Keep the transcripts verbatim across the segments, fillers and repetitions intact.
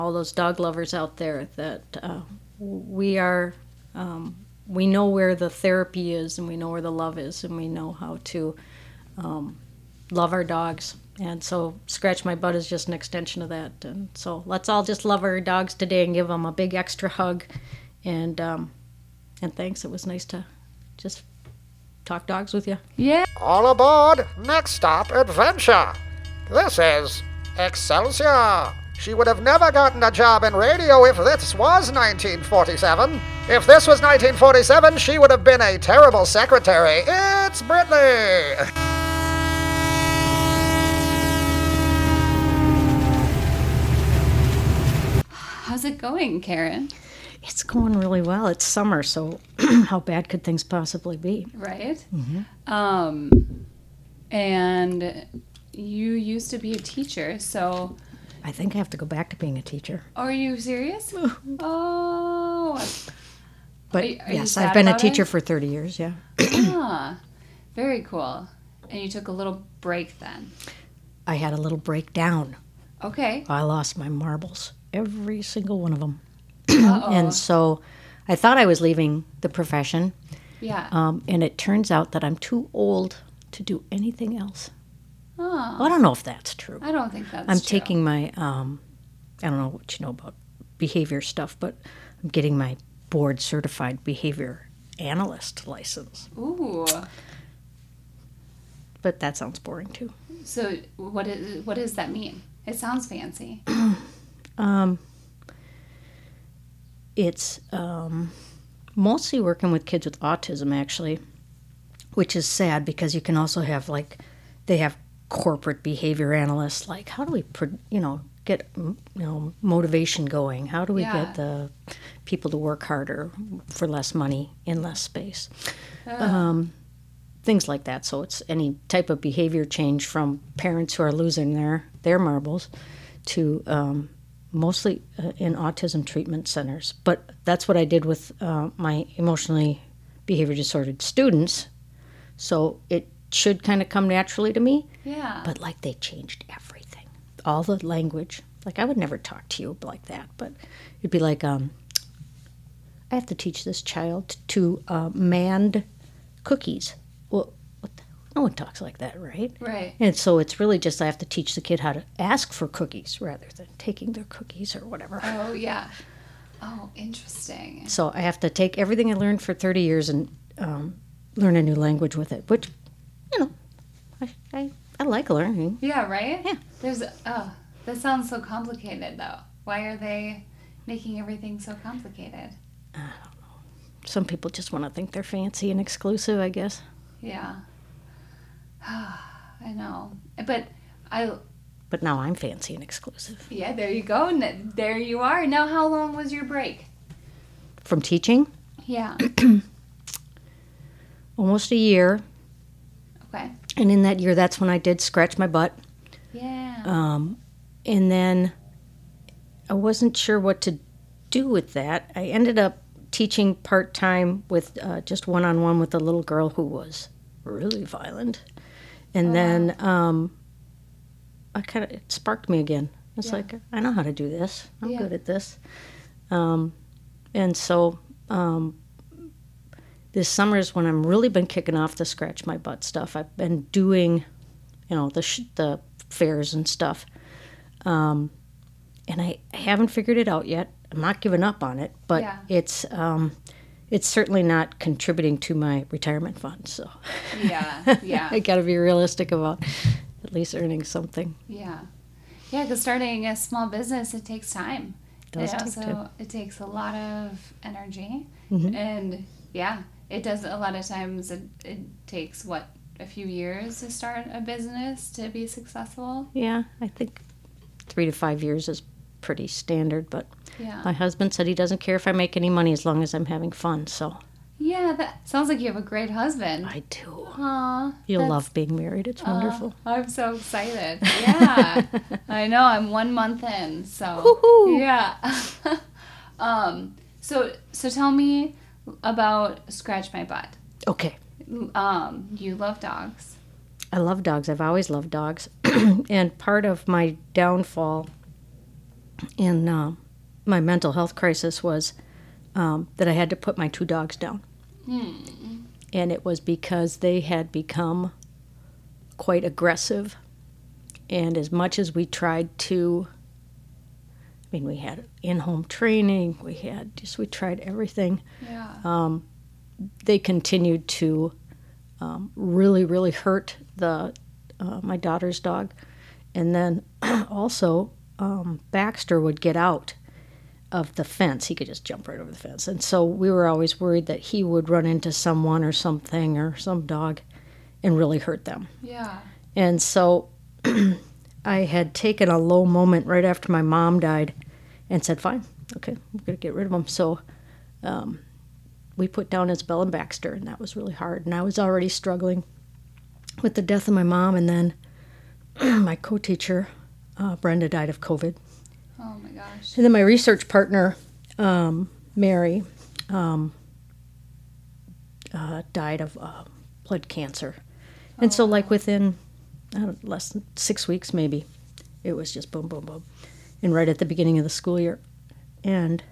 all those dog lovers out there that uh, we are, um, we know where the therapy is, and we know where the love is, and we know how to um, love our dogs. And so Scratch My Butt is just an extension of that. And so let's all just love our dogs today and give them a big extra hug. And um, and thanks. It was nice to just talk dogs with you. Yeah. All aboard! Next stop, adventure! This is Excelsior! She would have never gotten a job in radio if this was nineteen forty-seven. If this was nineteen forty-seven, she would have been a terrible secretary. It's Brittany! How's it going, Karen? It's going really well. It's summer, so how bad could things possibly be? Right? Mm-hmm. Um, and you used to be a teacher, so... I think I have to go back to being a teacher. Are you serious? Oh. But are, are yes, I've been a teacher it? for thirty years, yeah. Ah, very cool. And you took a little break then? I had a little breakdown. Okay. I lost my marbles, every single one of them. Uh-oh. And so I thought I was leaving the profession. Yeah. Um, and it turns out that I'm too old to do anything else. Oh. Well, I don't know if that's true. I don't think that's I'm true. taking my, um, I don't know what you know about behavior stuff, but I'm getting my board certified behavior analyst license. Ooh. But that sounds boring too. So what is, what does that mean? It sounds fancy. um, it's um, mostly working with kids with autism, actually, which is sad because you can also have, like, they have corporate behavior analysts, like, how do we, you know, get, you know, motivation going? How do we Yeah. get the people to work harder for less money in less space? Oh. Um, things like that. So it's any type of behavior change from parents who are losing their, their marbles to um, mostly uh, in autism treatment centers. But that's what I did with uh, my emotionally behavior disordered students. So it should kind of come naturally to me. Yeah. But like they changed everything. All the language. Like I would never talk to you like that. But it'd be like, um, I have to teach this child to uh, manned cookies. Well, what the, no one talks like that, right? Right. And so it's really just I have to teach the kid how to ask for cookies rather than taking their cookies or whatever. Oh, yeah. Oh, interesting. So I have to take everything I learned for thirty years and um, learn a new language with it, which, you know, I, I, I like learning. Yeah, right? Yeah. There's, oh, that sounds so complicated, though. Why are they making everything so complicated? I don't know. Some people just want to think they're fancy and exclusive, I guess. Yeah. I know. But I... But now I'm fancy and exclusive. Yeah, there you go. And there you are. Now, how long was your break? From teaching? Yeah. Almost a year. Okay. And in that year, that's when I did Scratch My Butt. Yeah. Um, and then I wasn't sure what to do with that. I ended up teaching part-time with uh, just one-on-one with a little girl who was really violent. And Oh, then um, I kind of, it sparked me again. It's Yeah. like, I know how to do this. I'm Yeah. good at this. Um, and so um, this summer is when I'm really been kicking off the Scratch My Butt stuff. I've been doing, you know, the sh- the fairs and stuff. Um, and I, I haven't figured it out yet. I'm not giving up on it, but Yeah. it's um, it's certainly not contributing to my retirement fund. So Yeah, yeah. I got to be realistic about at least earning something. Yeah. Yeah, because starting a small business, it takes time. It does it take also, time. It takes a lot of energy. Mhm. And, yeah, it does a lot of times, it, it takes, what, a few years to start a business to be successful? Yeah, I think three to five years is pretty standard, but Yeah. my husband said he doesn't care if I make any money as long as I'm having fun, so Yeah, that sounds like you have a great husband. I do. Aw. You'll that's- love being married. It's aw, wonderful. I'm so excited. Yeah. I know, I'm one month in, so. Woohoo! Yeah. um, so, so tell me about Scratch My Butt. Okay. Um, you love dogs. I love dogs. I've always loved dogs. And part of my downfall in uh, my mental health crisis was um, that I had to put my two dogs down. Hmm. And it was because they had become quite aggressive. And as much as we tried to, I mean, we had in-home training, we had just, we tried everything. Yeah. Um, they continued to um, really, really hurt the uh, my daughter's dog. And then also, um, Baxter would get out of the fence. He could just jump right over the fence. And so we were always worried that he would run into someone or something or some dog and really hurt them. Yeah. And so I had taken a low moment right after my mom died and said, fine, okay, we're going to get rid of him. So um, we put down Isabel and Baxter, and that was really hard. And I was already struggling with the death of my mom, and then my co-teacher, uh, Brenda, died of COVID. Oh my gosh. And then my research partner, um, Mary, um, uh, died of uh, blood cancer. And Oh, so, wow. like, within I don't know, less than six weeks, maybe, it was just boom, boom, boom. And right at the beginning of the school year. And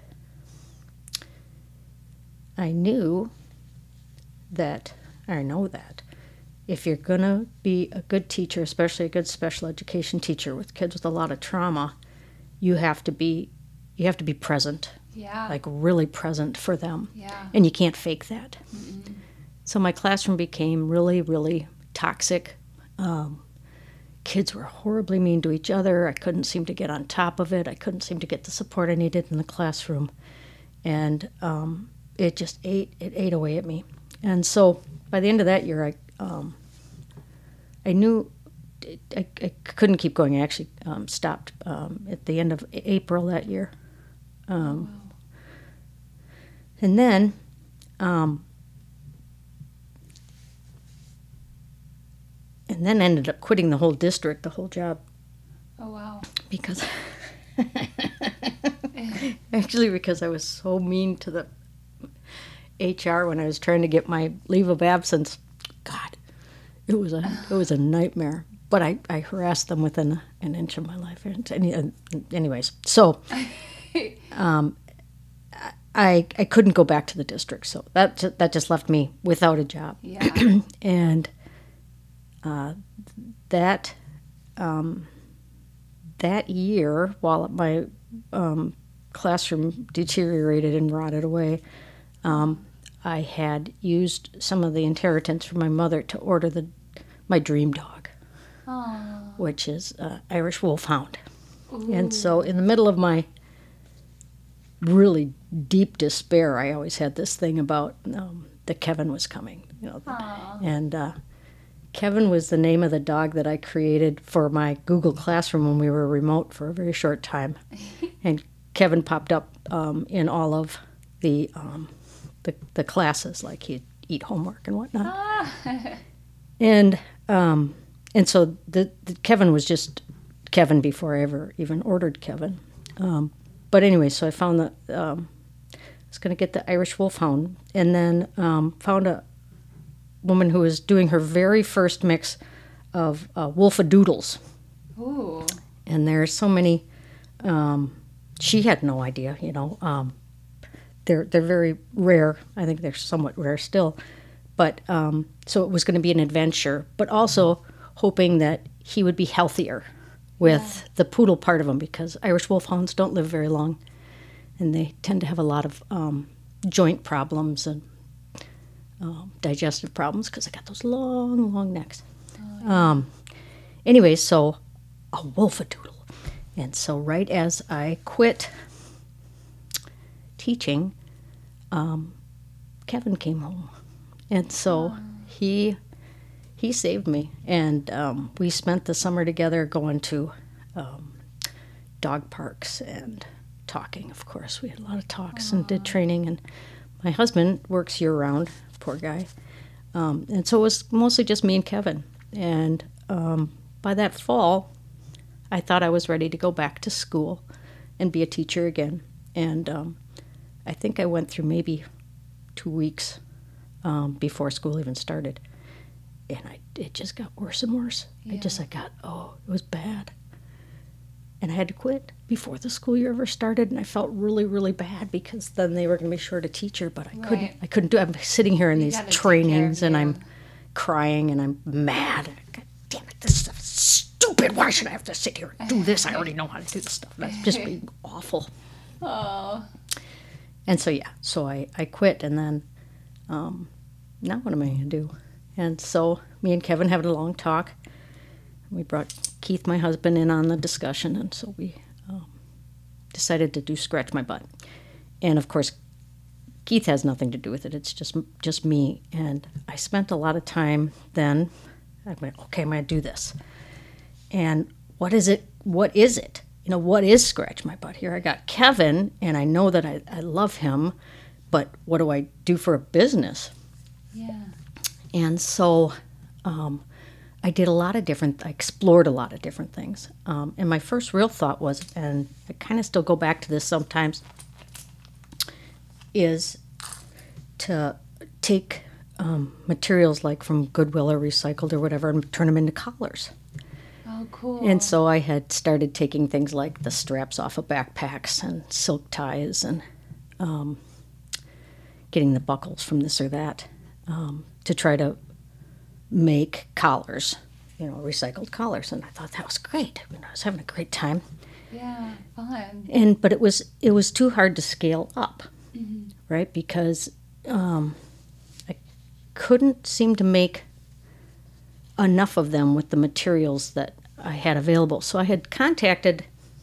I knew that, I know that, if you're going to be a good teacher, especially a good special education teacher with kids with a lot of trauma, you have to be, you have to be present, Yeah. like really present for them. Yeah. And you can't fake that. Mm-mm. So my classroom became really, really toxic. Um, kids were horribly mean to each other. I couldn't seem to get on top of it. I couldn't seem to get the support I needed in the classroom. And um, it just ate, it ate away at me. And so by the end of that year, I um, I knew I, I couldn't keep going. I actually um, stopped um, at the end of April that year. Um, Wow. And then um, and then ended up quitting the whole district, the whole job, Oh wow. because actually because I was so mean to the H R when I was trying to get my leave of absence. God, it was a it was a nightmare. But I, I harassed them within an inch of my life. And any, uh, anyways, so um, I I couldn't go back to the district, so that ju- that just left me without a job. Yeah. And uh, that um, that year, while my um, classroom deteriorated and rotted away, um, I had used some of the inheritance from my mother to order the my dream dog, Oh. which is uh, Irish Wolfhound. And so, in the middle of my really deep despair, I always had this thing about um, that Kevin was coming, you know. Aw. And uh, Kevin was the name of the dog that I created for my Google Classroom when we were remote for a very short time. And Kevin popped up um, in all of the, um, the the classes, like he'd eat homework and whatnot. Ah. And um, and so the, the Kevin was just Kevin before I ever even ordered Kevin. Um, but anyway, so I found that um, I was going to get the Irish Wolfhound, and then um, found a woman who was doing her very first mix of uh, Wolfadoodles. Ooh. And there's so many. Um, she had no idea, you know. Um, they're they're very rare. I think they're somewhat rare still. But um, so it was going to be an adventure, but also hoping that he would be healthier with the poodle part of him, because Irish Wolfhounds don't live very long, and they tend to have a lot of um, joint problems and um, digestive problems because they got those long, long necks. Oh, yeah. Um, anyway, so a Wolfadoodle. And so right as I quit teaching, um, Kevin came home. And so he he saved me. And um, we spent the summer together going to um, dog parks and talking, of course. We had a lot of talks and did training. And my husband works year-round, poor guy. Um, and so it was mostly just me and Kevin. And um, by that fall, I thought I was ready to go back to school and be a teacher again. And um, I think I went through maybe two weeks um, before school even started. And I, it just got worse and worse. Yeah. I just, I got, oh, it was bad. and I had to quit before the school year ever started, and I felt really, really bad because then they were going to be short a teacher, but I Right. couldn't. I couldn't do. I'm sitting here in You these gotta take care trainings, of and you. I'm crying, and I'm mad. God damn it! This stuff is stupid. Why should I have to sit here and do this? I already know how to do this stuff. That's just being awful. Oh, And so yeah, so I I quit, and then um, now what am I going to do? And so me and Kevin had a long talk. We brought Keith, my husband, in on the discussion, and so we um, decided to do Scratch My Butt. And of course, Keith has nothing to do with it. It's just just me. And I spent a lot of time then. I went, okay, I'm going to do this. And what is it? What is it? You know, what is Scratch My Butt? Here I got Kevin, and I know that I, I love him, but what do I do for a business? yeah. And so um, I did a lot of different, I explored a lot of different things. Um, and my first real thought was, and I kind of still go back to this sometimes, is to take um, materials like from Goodwill or recycled or whatever and turn them into collars. Oh, cool. And so I had started taking things like the straps off of backpacks and silk ties and um, getting the buckles from this or that um, to try to make collars, you know, recycled collars. And I thought that was great. I, mean, I was having a great time. Yeah, fun. And but it was it was too hard to scale up, mm-hmm. right? Because um, I couldn't seem to make enough of them with the materials that I had available. So I had contacted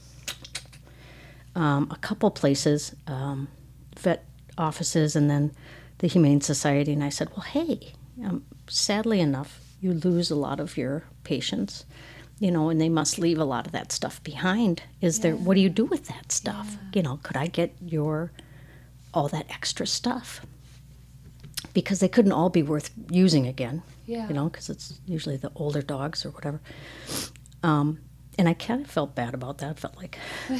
um, a couple places, um, vet offices, and then the Humane Society, and I said, well, hey, um, sadly enough, you lose a lot of your patients, you know, and they must leave a lot of that stuff behind. Is there, what do you do with that stuff? You know, could I get your, all that extra stuff? Because they couldn't all be worth using again. Yeah. You know, because it's usually the older dogs or whatever. Um, and I kind of felt bad about that. Felt like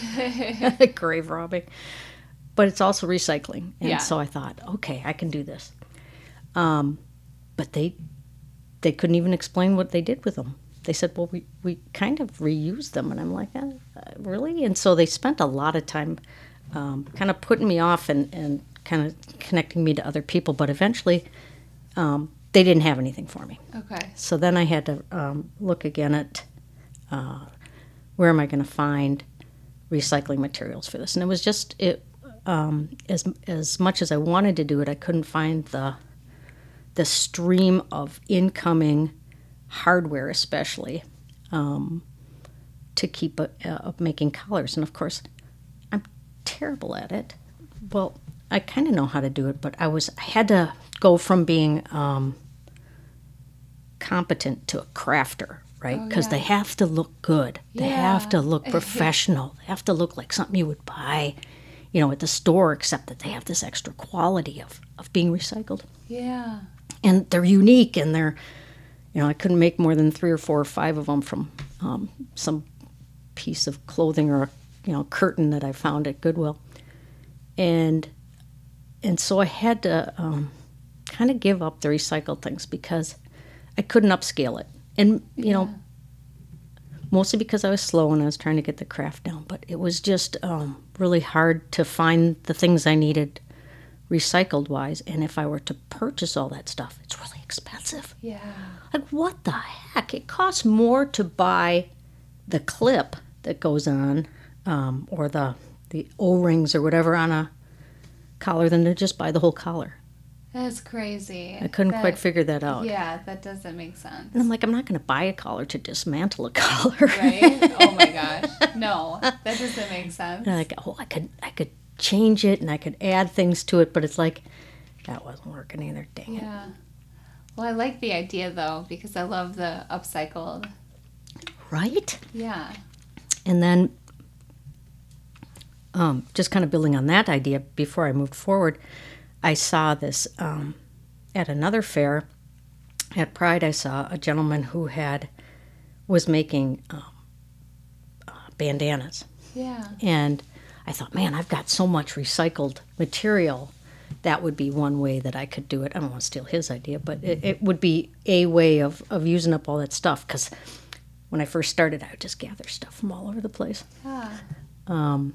grave robbing. But it's also recycling. And Yeah. so I thought, okay, I can do this. Um, but they they couldn't even explain what they did with them. They said, well, we, we kind of reused them. And I'm like, uh, really? And so they spent a lot of time um, kind of putting me off and, and kind of connecting me to other people. But eventually um, they didn't have anything for me. Okay. So then I had to um, look again at uh, where am I going to find recycling materials for this. And it was just, it um, as as much as I wanted to do it, I couldn't find the the stream of incoming hardware, especially, um, to keep uh, up making collars. And of course, I'm terrible at it. Well, I kind of know how to do it, but I was I had to go from being um, competent to a crafter, right? Oh, Because yeah. they have to look good. They Yeah. have to look professional. They have to look like something you would buy, you know, at the store, except that they have this extra quality of, of being recycled. Yeah. And they're unique, and they're, you know, I couldn't make more than three or four or five of them from um, some piece of clothing or, a, you know, curtain that I found at Goodwill. And and so I had to um, kind of give up the recycled things because I couldn't upscale it. And, you know, mostly because I was slow and I was trying to get the craft down. But it was just um, really hard to find the things I needed recycled-wise. And if I were to purchase all that stuff, it's really expensive. Yeah. Like, what the heck? It costs more to buy the clip that goes on um, or the, the O-rings or whatever on a collar than to just buy the whole collar. That's crazy. I couldn't That- quite figure that out. Yeah, that doesn't make sense. And I'm like, I'm not going to buy a collar to dismantle a collar. Right? Oh my gosh. No, that doesn't make sense. And I'm like, oh, I could, I could change it and I could add things to it, but it's like, that wasn't working either. Dang it. Yeah. Well, I like the idea though because I love the upcycled. Right? Yeah. And then, um, just kind of building on that idea, before I moved forward, I saw this um, at another fair at Pride. I saw a gentleman who had was making um, uh, bandanas, Yeah. and I thought, man, I've got so much recycled material. That would be one way that I could do it. I don't want to steal his idea, but it, it would be a way of, of using up all that stuff. Because when I first started, I would just gather stuff from all over the place. Yeah. Um,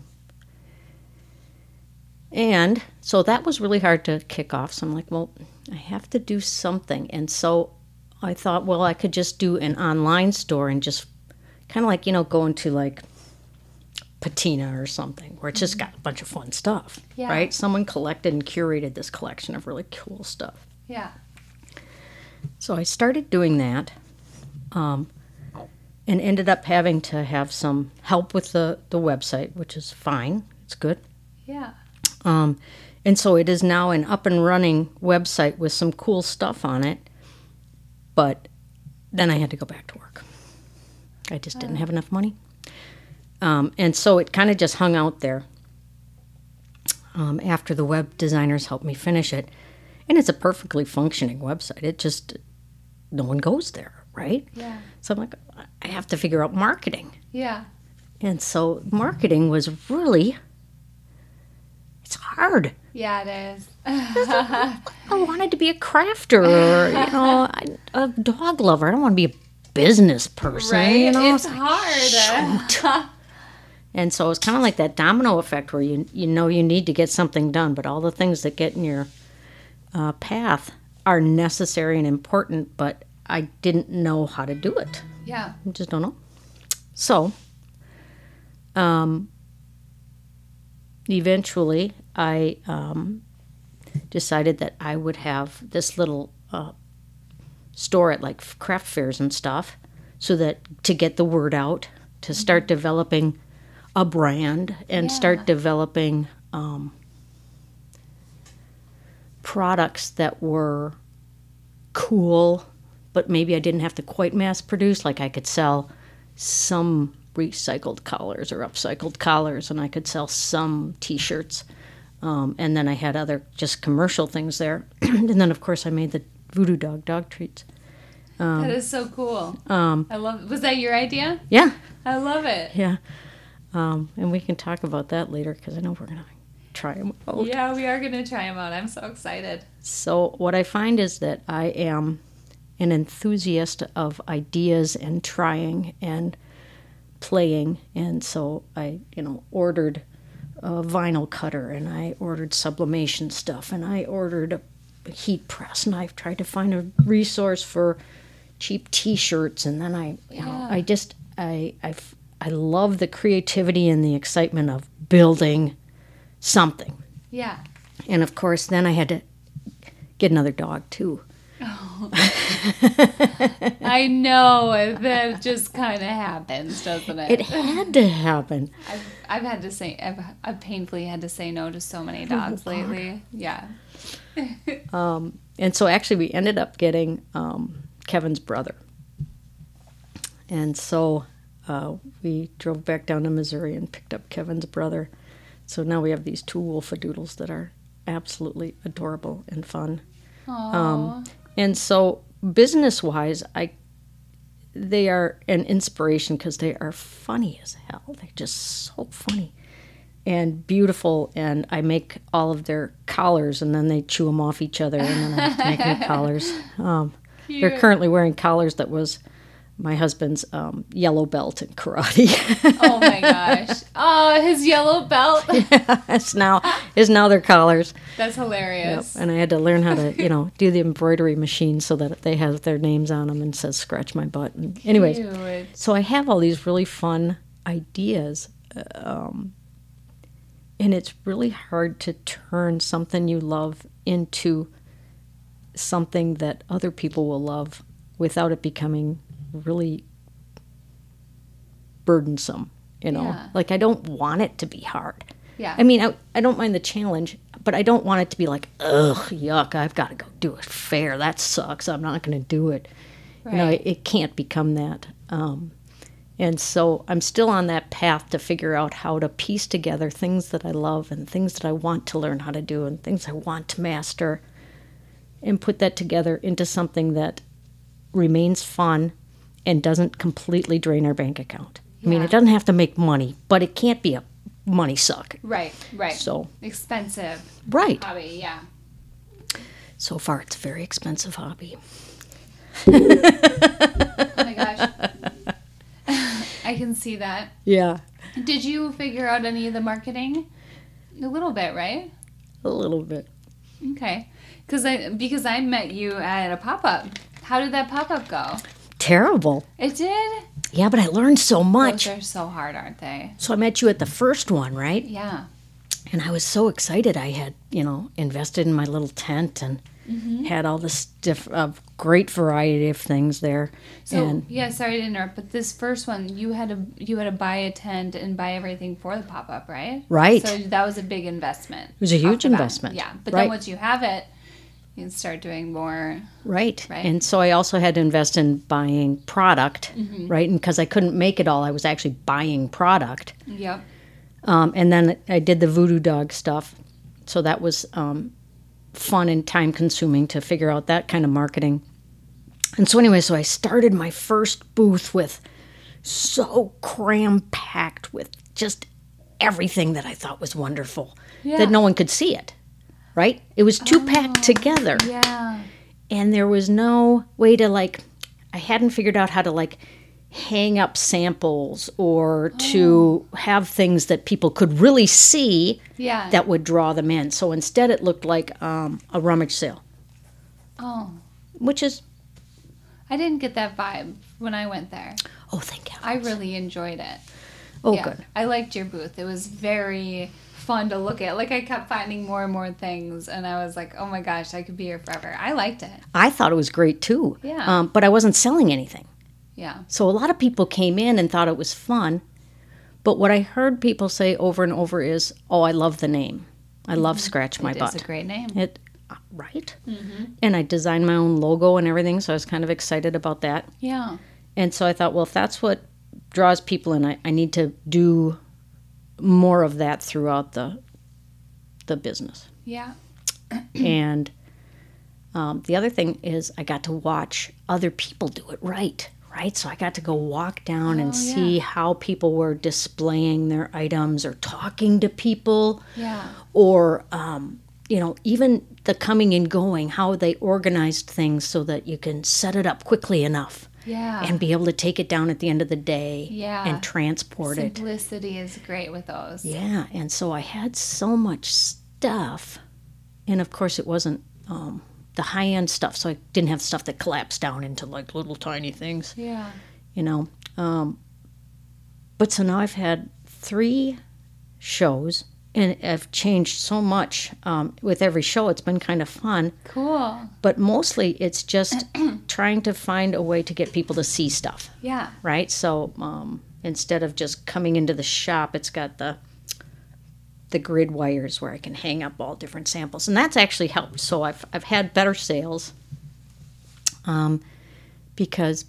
and so that was really hard to kick off. So I'm like, well, I have to do something. And so I thought, well, I could just do an online store and just kind of like, you know, go into like Patina or something where it's just got a bunch of fun stuff, Yeah. right? Someone collected and curated this collection of really cool stuff. Yeah. So I started doing that um, and ended up having to have some help with the, the website, which is fine. It's good. Yeah. Um, and so it is now an up and running website with some cool stuff on it. But then I had to go back to work. I just didn't have enough money. Um, and so it kind of just hung out there um, after the web designers helped me finish it. And it's a perfectly functioning website. It just, no one goes there, right? Yeah. So I'm like, I have to figure out marketing. Yeah. And so marketing was really, it's hard. Yeah, it is. I wanted to be a crafter or, you know, a dog lover. I don't want to be a business person. Right? You know? It's hard. And so it's kind of like that domino effect where you you know you need to get something done, but all the things that get in your uh, path are necessary and important, but I didn't know how to do it. Yeah. I just don't know. So, um, eventually I um, decided that I would have this little uh, store at like craft fairs and stuff so that to get the word out, to start developing a brand and Yeah. start developing um, products that were cool, but maybe I didn't have to quite mass produce. Like I could sell some recycled collars or upcycled collars, and I could sell some T-shirts. Um, and then I had other just commercial things there. And then, of course, I made the Voodoo Dog dog treats. that is so cool. Um, I love. Was that your idea? yeah, I love it. yeah. Um, and we can talk about that later because I know we're going to try them out. Yeah, we are gonna try them out. I'm so excited. So what I find is that I am an enthusiast of ideas and trying and playing. And so I, you know, ordered a vinyl cutter and I ordered sublimation stuff and I ordered a heat press and I've tried to find a resource for cheap T-shirts. And then I, you know, Yeah. I just, I, I, I love the creativity and the excitement of building something. Yeah. And of course, then I had to get another dog too. I know that just kind of happens, doesn't it? It had to happen. I've, I've had to say I've, I've painfully had to say no to so many dogs lately. Yeah. Um, and so actually we ended up getting um, Kevin's brother. And so uh, we drove back down to Missouri and picked up Kevin's brother. So now we have these two wolfadoodles that are absolutely adorable and fun. Aww. Um, and so business-wise, I they are an inspiration because they are funny as hell. They're just so funny and beautiful. And I make all of their collars, and then they chew them off each other, and then I have to make new collars. Um, they're Cute. currently wearing collars that was my husband's um, yellow belt in karate. Oh my gosh. Oh, his yellow belt. it's now is now their collars. That's hilarious. And I had to learn how to, you know, do the embroidery machine so that they have their names on them and says "scratch my butt." And anyways, Cute. so I have all these really fun ideas, um, and it's really hard to turn something you love into something that other people will love without it becoming really burdensome. You know, Yeah. like I don't want it to be hard. Yeah. I mean, I, I don't mind the challenge, but I don't want it to be like, ugh, yuck, I've got to go do a fair. That sucks. I'm not going to do it. You know, Right. it, it can't become that. Um, and so I'm still on that path to figure out how to piece together things that I love and things that I want to learn how to do and things I want to master and put that together into something that remains fun and doesn't completely drain our bank account. I mean, Yeah. it doesn't have to make money, but it can't be a money suck. Right, right. So, Expensive right. hobby, yeah. So far, it's a very expensive hobby. Oh my gosh. can see that. Yeah, Did you figure out any of the marketing? A little bit, right? a little bit. Okay. Cause I, because I met you at a pop-up. How did that pop-up go? Terrible. It did? Yeah, but I learned so much. Those are so hard, aren't they? So I met you at the first one, right? Yeah. And I was so excited. I had, you know, invested in my little tent and Mm-hmm. had all this diff- uh, great variety of things there. So and yeah, sorry to interrupt, but this first one, you had to you had to buy a tent and buy everything for the pop-up, right? Right. So that was a big investment. It was a off huge the bat. investment. Yeah, but Right. then once you have it, you can start doing more. Right. Right. And so I also had to invest in buying product, Mm-hmm. right? And because I couldn't make it all, I was actually buying product. Yep. Um, and then I did the voodoo dog stuff. So that was um, fun and time consuming to figure out that kind of marketing. And so anyway, so I started my first booth with so cram packed with just everything that I thought was wonderful, Yeah. that no one could see it, right? It was too packed together. Yeah. And there was no way to like, I hadn't figured out how to like hang up samples or to have things that people could really see Yeah. that would draw them in. So instead it looked like um, a rummage sale, Oh, which is, I didn't get that vibe when I went there. oh, thank heavens. I really enjoyed it. Oh, Yeah. good. I liked your booth. It was very fun to look at. Like I kept finding more and more things, and I was like, "Oh my gosh, I could be here forever." I liked it. I thought it was great too. Yeah. Um, but I wasn't selling anything. Yeah. So a lot of people came in and thought it was fun. But what I heard people say over and over is, oh, I love the name. I love Scratch My It Butt. is a great name. It, uh, right? And I designed my own logo and everything, so I was kind of excited about that. Yeah. And so I thought, well, if that's what draws people in, I, I need to do more of that throughout the the business. Yeah. And um, the other thing is I got to watch other people do it right, right? So I got to go walk down and Oh, yeah. see how people were displaying their items or talking to people Yeah. or, um, you know, even the coming and going, how they organized things so that you can set it up quickly enough Yeah. and be able to take it down at the end of the day Yeah. and transport it. Simplicity is great with those. Yeah, and so I had so much stuff, and of course it wasn't um, the high-end stuff, so I didn't have stuff that collapsed down into like little tiny things, Yeah. you know. Um, but so now I've had three shows, and I've changed so much um, with every show. It's been kind of fun, Cool. but mostly it's just trying to find a way to get people to see stuff. Yeah. Right? So um, instead of just coming into the shop, it's got the the grid wires where I can hang up all different samples, and that's actually helped. So I've I've had better sales um, because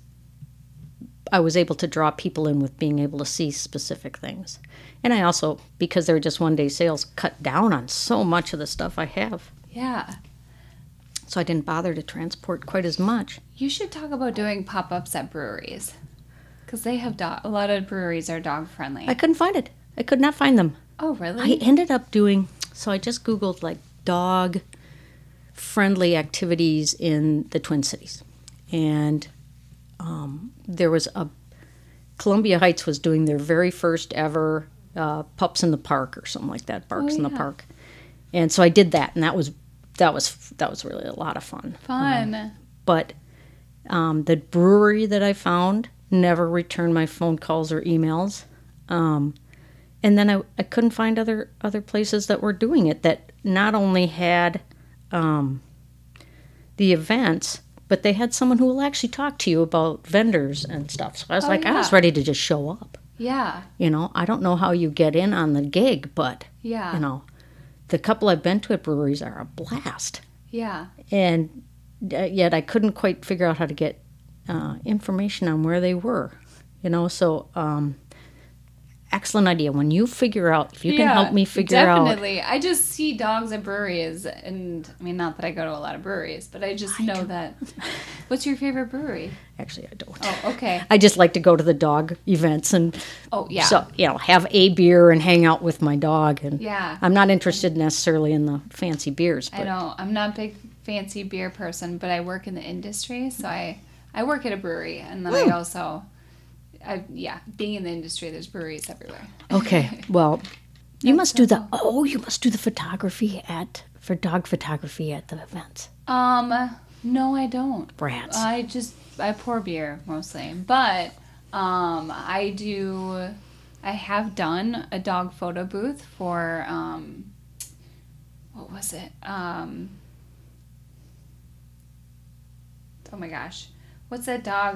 I was able to draw people in with being able to see specific things, and I also, because they're just one day sales, cut down on so much of the stuff I have. Yeah. So I didn't bother to transport quite as much. You should talk about doing pop-ups at breweries. Because they have dog, a lot of breweries are dog friendly. I couldn't find it. I could not find them. Oh, really? I ended up doing, so I just Googled like dog friendly activities in the Twin Cities. And um, there was a, Columbia Heights was doing their very first ever uh, Pups in the Park or something like that, Barks Oh, in the yeah. Park. And so I did that, and that was, that was, that was really a lot of fun. Fun. But um, the brewery that I found never returned my phone calls or emails. Um, and then I, I couldn't find other other places that were doing it that not only had um, the events, but they had someone who will actually talk to you about vendors and stuff. So I was Oh, like, I was yeah. ready to just show up. Yeah. You know, I don't know how you get in on the gig, but, Yeah. you know, the couple I've been to at breweries are a blast. Yeah. And uh, yet I couldn't quite figure out how to get uh, information on where they were, you know. So, um, excellent idea. When you figure out, if you can Yeah, help me figure out, Definitely. I just see dogs at breweries, and I mean, not that I go to a lot of breweries, but I just know that. What's your favorite brewery? actually, I don't. Oh, okay. I just like to go to the dog events and Oh, yeah. so you know have a beer and hang out with my dog. And Yeah. I'm not interested necessarily in the fancy beers. But I know I'm not a big fancy beer person, but I work in the industry, so I I work at a brewery, and then I also I, yeah, being in the industry, there's breweries everywhere. Okay, well, you That's must so do the, cool. oh, you must do the photography at, for dog photography at the events. Um, no, I don't. Brats. I just I pour beer mostly, but um, I do. I have done a dog photo booth for um, what was it? Um, oh my gosh, what's that dog?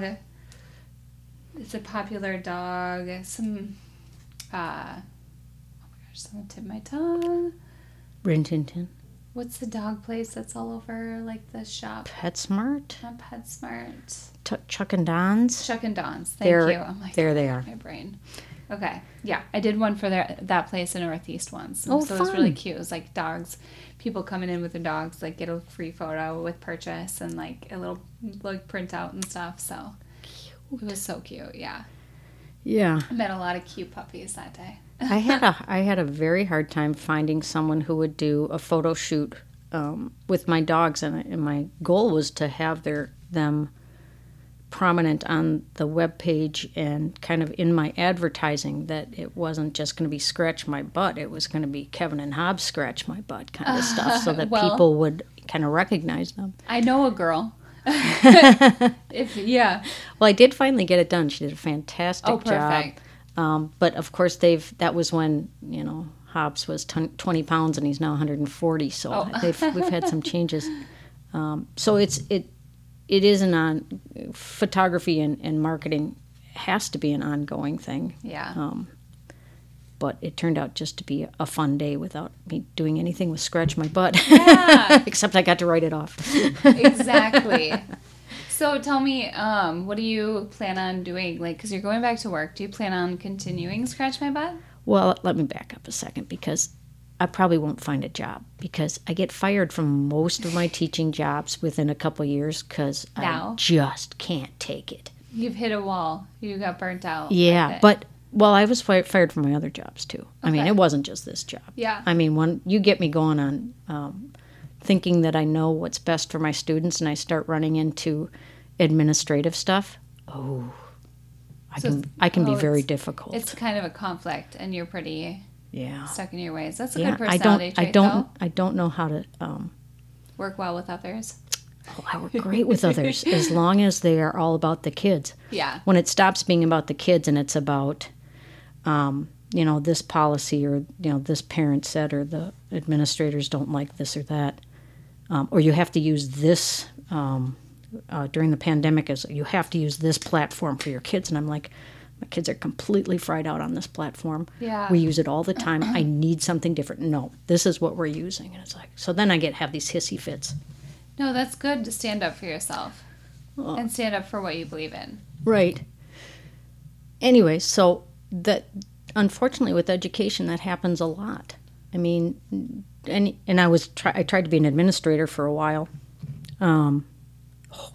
It's a popular dog. Some uh, oh my gosh, it's on the tip of my tongue. Rin Tin Tin. What's the dog place that's all over like the shop? PetSmart. Not PetSmart. T- Chuck and Don's. Chuck and Don's. Thank There- you. I'm like, there they are. My brain. Okay. Yeah, I did one for their, that place in Northeast once. Oh, so it was really fun. cute. It was like dogs, people coming in with their dogs, like get a free photo with purchase and like a little like printout and stuff. So it was so cute. Yeah, Yeah. I met a lot of cute puppies that day. I had a I had a very hard time finding someone who would do a photo shoot um, with my dogs, and, and my goal was to have their them prominent on the web page and kind of in my advertising, that it wasn't just going to be scratch my butt, it was going to be Kevin and Hobbs scratch my butt kind of stuff, so that well- people would kind of recognize them. I know a girl. if yeah. Well, I did finally get it done. She did a fantastic Oh, perfect. job. Um, but of course, they've that was when, you know, Hobbs was ton- twenty pounds and he's now one hundred forty. So Oh. they've, we've had some changes. Um, so it's it it is an on photography and, and marketing has to be an ongoing thing. Yeah. Um, but it turned out just to be a fun day without me doing anything with scratch my butt. Yeah. Except I got to write it off. Exactly. So tell me, um, what do you plan on doing? Like, because you're going back to work, do you plan on continuing Scratch My Butt? Well, let me back up a second, because I probably won't find a job, because I get fired from most of my teaching jobs within a couple of years because I Now? just can't take it. You've hit a wall. You got burnt out. Yeah, with it. but well, I was fi- fired from my other jobs too. I mean, Okay. it wasn't just this job. Yeah. I mean, when you get me going on um, thinking that I know what's best for my students, and I start running into administrative stuff, oh, I So can it's- I can oh, be very it's- difficult. It's kind of a conflict, and you're pretty yeah. stuck in your ways. That's a Yeah, good I personality don't. I trait, don't. though. I don't know how to. Um, Work well with others. oh, I work great with others as long as they are all about the kids. Yeah. When it stops being about the kids and it's about, um, you know, this policy, or you know, this parent said, or the administrators don't like this or that, um, or you have to use this um, uh, during the pandemic, as you have to use this platform for your kids, and I'm like, my kids are completely fried out on this platform. Yeah. We use it all the time. I need something different. No, this is what we're using, and it's like, so then I get have these hissy fits. No, that's good to stand up for yourself Oh. and stand up for what you believe in. Right. Anyway, so that unfortunately with education that happens a lot. I mean, and and I was try, I tried to be an administrator for a while. Um, oh,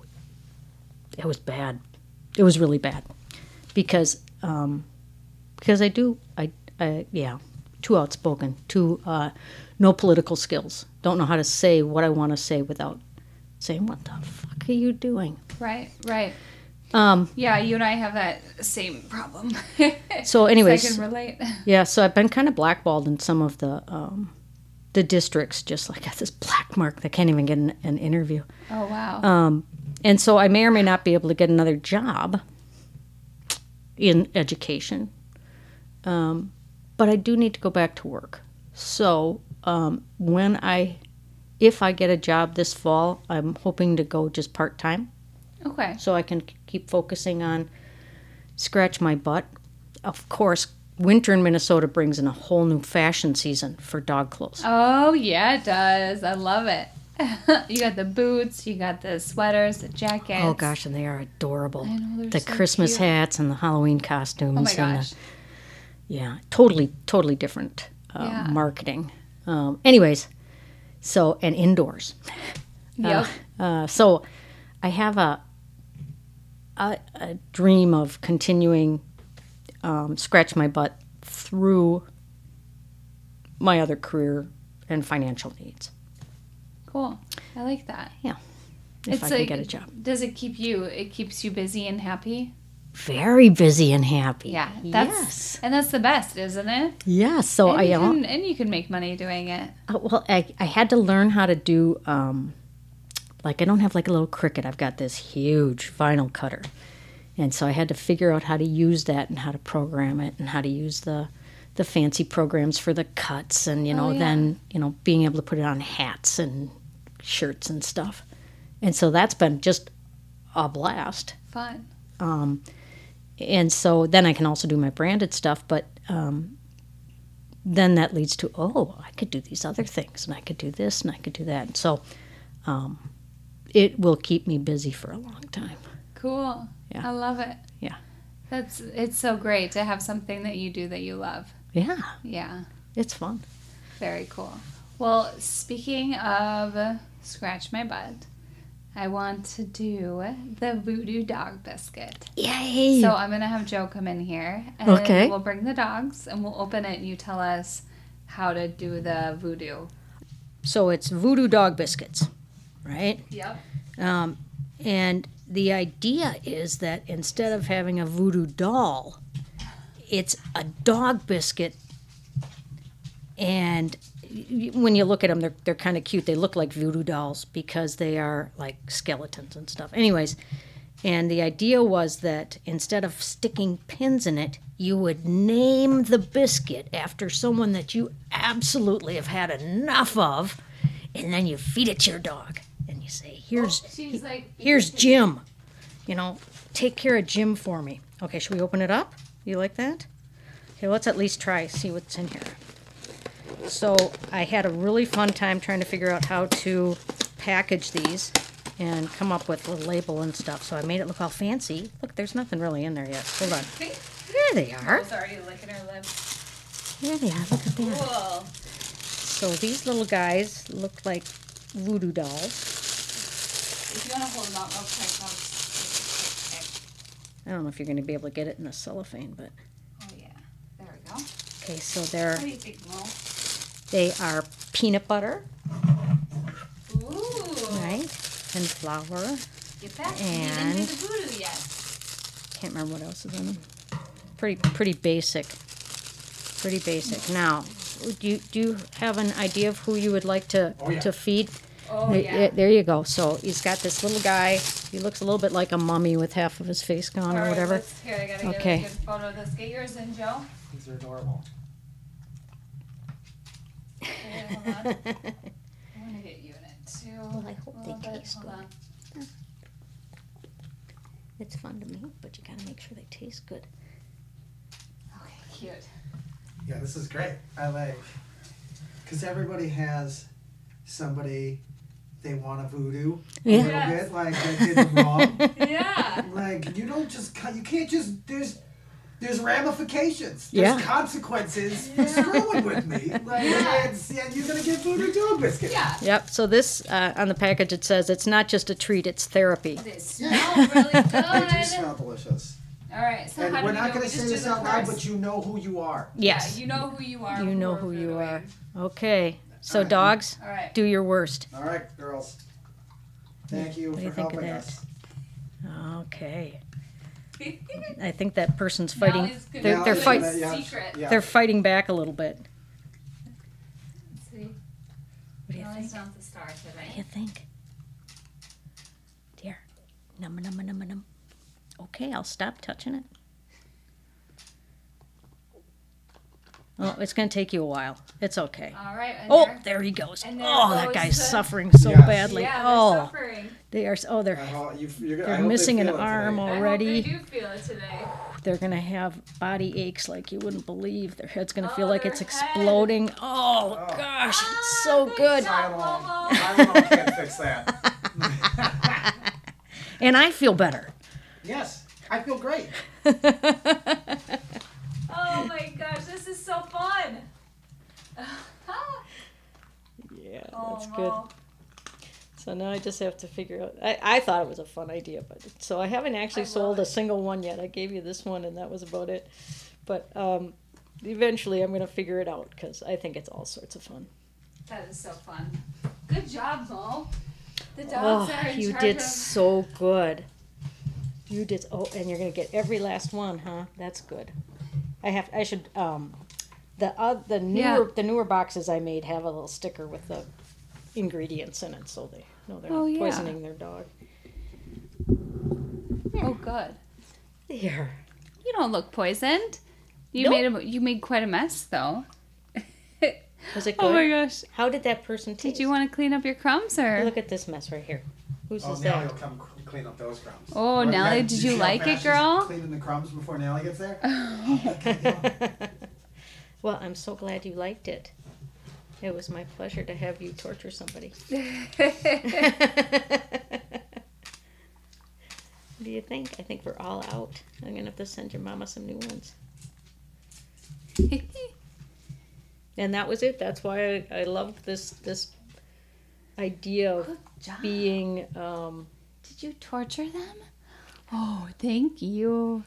it was bad. It was really bad because um, because I do I, I yeah too outspoken, too uh, no political skills. Don't know how to say what I want to say without saying what the fuck are you doing. Right, right. Um, Yeah, you and I have that same problem. So anyways, I can relate. yeah, so I've been kind of blackballed in some of the um, the districts, just like got this black mark that can't even get an, an interview. Oh, wow. Um, and so I may or may not be able to get another job in education. Um, but I do need to go back to work. So um, when I, if I get a job this fall, I'm hoping to go just part-time, Okay. so I can keep focusing on scratch my butt. Of course, winter in Minnesota brings in a whole new fashion season for dog clothes. Oh, yeah, it does. I love it. You got the boots, you got the sweaters, the jackets. Oh gosh, and they are adorable. I know, they're the so Christmas cute. hats and the Halloween costumes. Oh, my and gosh. the, yeah, totally, totally different uh, Yeah. marketing. Um, anyways, so and indoors. Yep. Uh, uh, so I have a, a a dream of continuing um, scratch my butt through my other career and financial needs. Cool. I like that. Yeah, if I can get a job. Does it keep you, it keeps you busy and happy? very busy and happy. Yeah, that's yes. and that's the best, isn't it? Yeah, so and I you you know, can, and you can make money doing it. uh, well, I, I had to learn how to do, um, like I don't have like a little Cricut. I've got this huge vinyl cutter. And so I had to figure out how to use that and how to program it and how to use the the fancy programs for the cuts and, you know, Oh, yeah. then, you know, being able to put it on hats and shirts and stuff. And so that's been just a blast. Fun. Um, and so then I can also do my branded stuff, but um, then that leads to, oh, I could do these other things and I could do this and I could do that. And so um, it will keep me busy for a long time. Cool. Yeah. I love it. Yeah. That's it's so great to have something that you do that you love. Yeah, Yeah. it's fun. Very cool. Well, speaking of scratch my butt, I want to do the voodoo dog biscuit. Yay! So I'm gonna have Joe come in here, and Okay. we'll bring the dogs, and we'll open it, and you tell us how to do the voodoo. So it's voodoo dog biscuits, right? Yep. Um, and the idea is that instead of having a voodoo doll, it's a dog biscuit. And y- when you look at them, they're, they're kind of cute. They look like voodoo dolls because they are like skeletons and stuff. Anyways, and the idea was that instead of sticking pins in it, you would name the biscuit after someone that you absolutely have had enough of, and then you feed it to your dog. And you say, here's, She's like, here's Jim. You know, take care of Jim for me. Okay, should we open it up? You like that? Okay, let's at least try, see what's in here. So I had a really fun time trying to figure out how to package these and come up with a label and stuff. So I made it look all fancy. Look, there's nothing really in there yet. Hold on. There they are. Joe's already licking her lips. There they are. Look at that. Cool. So these little guys look like voodoo dolls. If you want to hold them out real quick, I'll just I don't know if you're going to be able to get it in the cellophane, but Oh yeah. There we go. okay. So they're What do you think, Mo? they are peanut butter, Ooh. right, and flour. Get back. And- You didn't do the voodoo yet. Can't remember what else is in them. Pretty pretty basic. Pretty basic. Now, do you, do you have an idea of who you would like to Oh, yeah. to feed? Oh There- yeah. There you go. So he's got this little guy. He looks a little bit like a mummy with half of his face gone All or right, whatever. let's- Here, I gotta Okay. get a good photo of this. Get yours in, Joe. These are adorable. Okay, hold on. I want to get you in it too. Well, I hope A they little bit. taste Hold good. on. It's fun to make, but you gotta make sure they taste good. Okay, cute. Yeah, this is great. I like, because everybody has somebody they want to voodoo a Yeah. little Yes. bit, like that did them wrong. Yeah. Like you don't just cut. You can't just there's there's ramifications. Yeah. There's consequences for screwing with me. Like Yeah. it's, yeah, you're gonna get voodoo dog biscuit. Yeah. Yep. So this uh, on the package it says it's not just a treat; it's therapy. They smell really They do good. smell delicious. All right. So And how we're do we not go? gonna We say just do this the out loud, first- but you know who you are. Yes. Yeah, you know who you are. You when know we're who you voodooing. are. Okay. So All right. dogs, All right. do your worst. All right, girls. Thank you What do you for think of helping that? us. Okay. I think that person's fighting. Now he's gonna They're, Now they're he's fighting. gonna- yeah, Secret. yeah. They're fighting back a little bit. Let's see. What do you No, think? he's not the star What do today. you think? Dear. Num num num num. Okay, I'll stop touching it. Oh, it's gonna take you a while. It's okay. All right. And Oh, there- there he goes. and there Oh, that goes guy's the- suffering so Yes. badly. Yeah, they're Oh, suffering. they are. Oh, they're I ho- you- you're gonna- I they're hope they missing an feel it today. arm I hope already. they do feel it today. They're gonna have body aches like you wouldn't believe. Their head's gonna Oh, feel like their it's head. exploding. Oh, Oh. gosh, Ah, it's so good good. job. Tylenol. Tylenol can't fix that. And I feel better. Yes, I feel great. Oh my gosh, this is so fun. Yeah, Oh, that's good. Mo. So now I just have to figure out. I, I thought it was a fun idea, but so I haven't actually I love sold a it. single one yet. I gave you this one, and that was about it. But um, eventually, I'm gonna figure it out because I think it's all sorts of fun. That is so fun. Good job, Mo. The Oh, dogs are in you charge did of. so good. You did. Oh, and you're gonna get every last one, huh? That's good. I have. I should. Um, the uh, the newer Yeah. the newer boxes I made have a little sticker with the ingredients in it, so they know they're Oh, not yeah. poisoning their dog. Oh, good. There. You don't look poisoned. You Nope. made a, you made quite a mess though. Was it good? Oh my gosh. How did that person taste? Did you want to clean up your crumbs or? Look at this mess right here. Whose Oh, is Nellie will that? come c- clean up those crumbs. Oh, Or Nellie, yeah, did see you how like fast it, she's girl? Cleaning the crumbs before Nellie gets there. Well, I'm so glad you liked it. It was my pleasure to have you torture somebody. What do you think? I think we're all out. I'm gonna have to send your mama some new ones. And that was it. That's why I, I loved this this idea of Good job. being. Um, Did you torture them? Oh, thank you.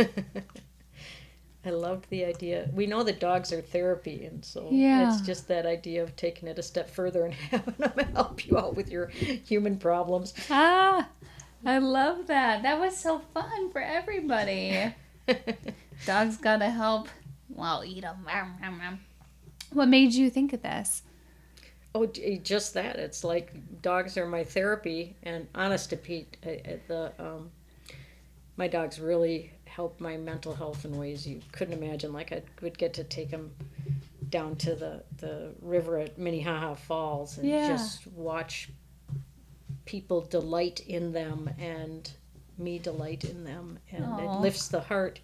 I loved the idea. We know that dogs are therapy, and so Yeah. it's just that idea of taking it a step further and having them help you out with your human problems. Ah, I love that. That was so fun for everybody. Dogs gotta help. Well, eat them. What made you think of this? Oh, j- just that. It's like dogs are my therapy, and honest to Pete, I, I- the um, my dogs really help my mental health in ways you couldn't imagine. Like I would get to take them down to the, the river at Minnehaha Falls and Yeah. just watch people delight in them and me delight in them, and Aw. it lifts the heart.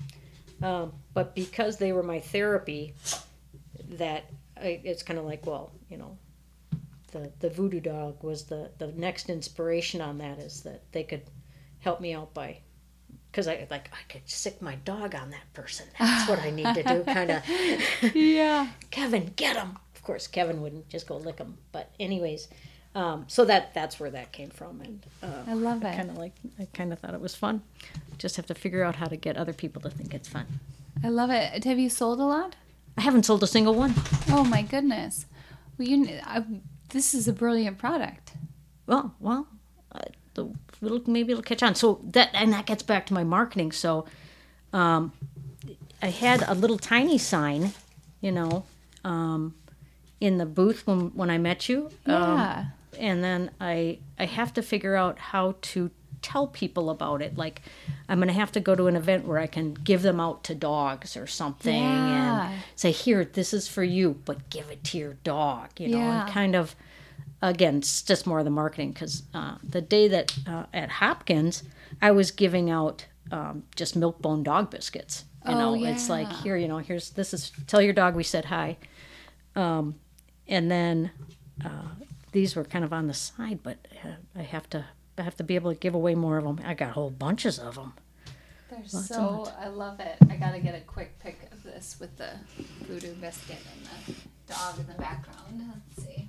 Um, but because they were my therapy, that I, it's kind of like, well, you know, the the voodoo dog was the the next inspiration on that, is that they could help me out by, because I like I could sick my dog on that person. That's what I need to do, kind of. Yeah. Kevin, get him. Of course, Kevin wouldn't just go lick him, but anyways, um, so that that's where that came from, and uh, I love it. kind of like I kind of thought it was fun. Just have to figure out how to get other people to think it's fun. I love it. Have you sold a lot? I haven't sold a single one. Oh my goodness. Well, you, I, this is a brilliant product. Well, well, uh, the, it'll, maybe it'll catch on. So that and that gets back to my marketing. So, um, I had a little tiny sign, you know, um, in the booth when when I met you. Um, Yeah. and then I I have to figure out how to tell people about it. Like, I'm gonna have to go to an event where I can give them out to dogs or something, Yeah. and say, here, this is for you, but give it to your dog. You know, Yeah. and kind of. Again, it's just more of the marketing, because uh, the day that uh, at Hopkins, I was giving out um, just Milk-Bone dog biscuits. You Oh, know, it's like, yeah. here, you know, here's, this is, tell your dog we said hi. Um, and then uh, these were kind of on the side, but uh, I have to, I have to be able to give away more of them. I got whole bunches of them. They're Lots so, of I love it. I gotta get a quick pic of this with the voodoo biscuit and the dog in the background. Let's see.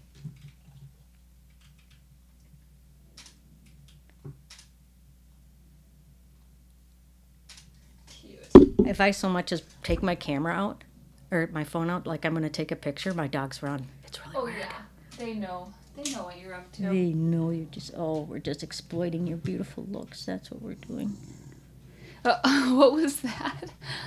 Cute. If I so much as take my camera out or my phone out, like I'm going to take a picture, my dogs run. It's really Oh weird. yeah, they know. They know what you're up to. They know you're just, oh, we're just exploiting your beautiful looks. That's what we're doing. Uh, what was that?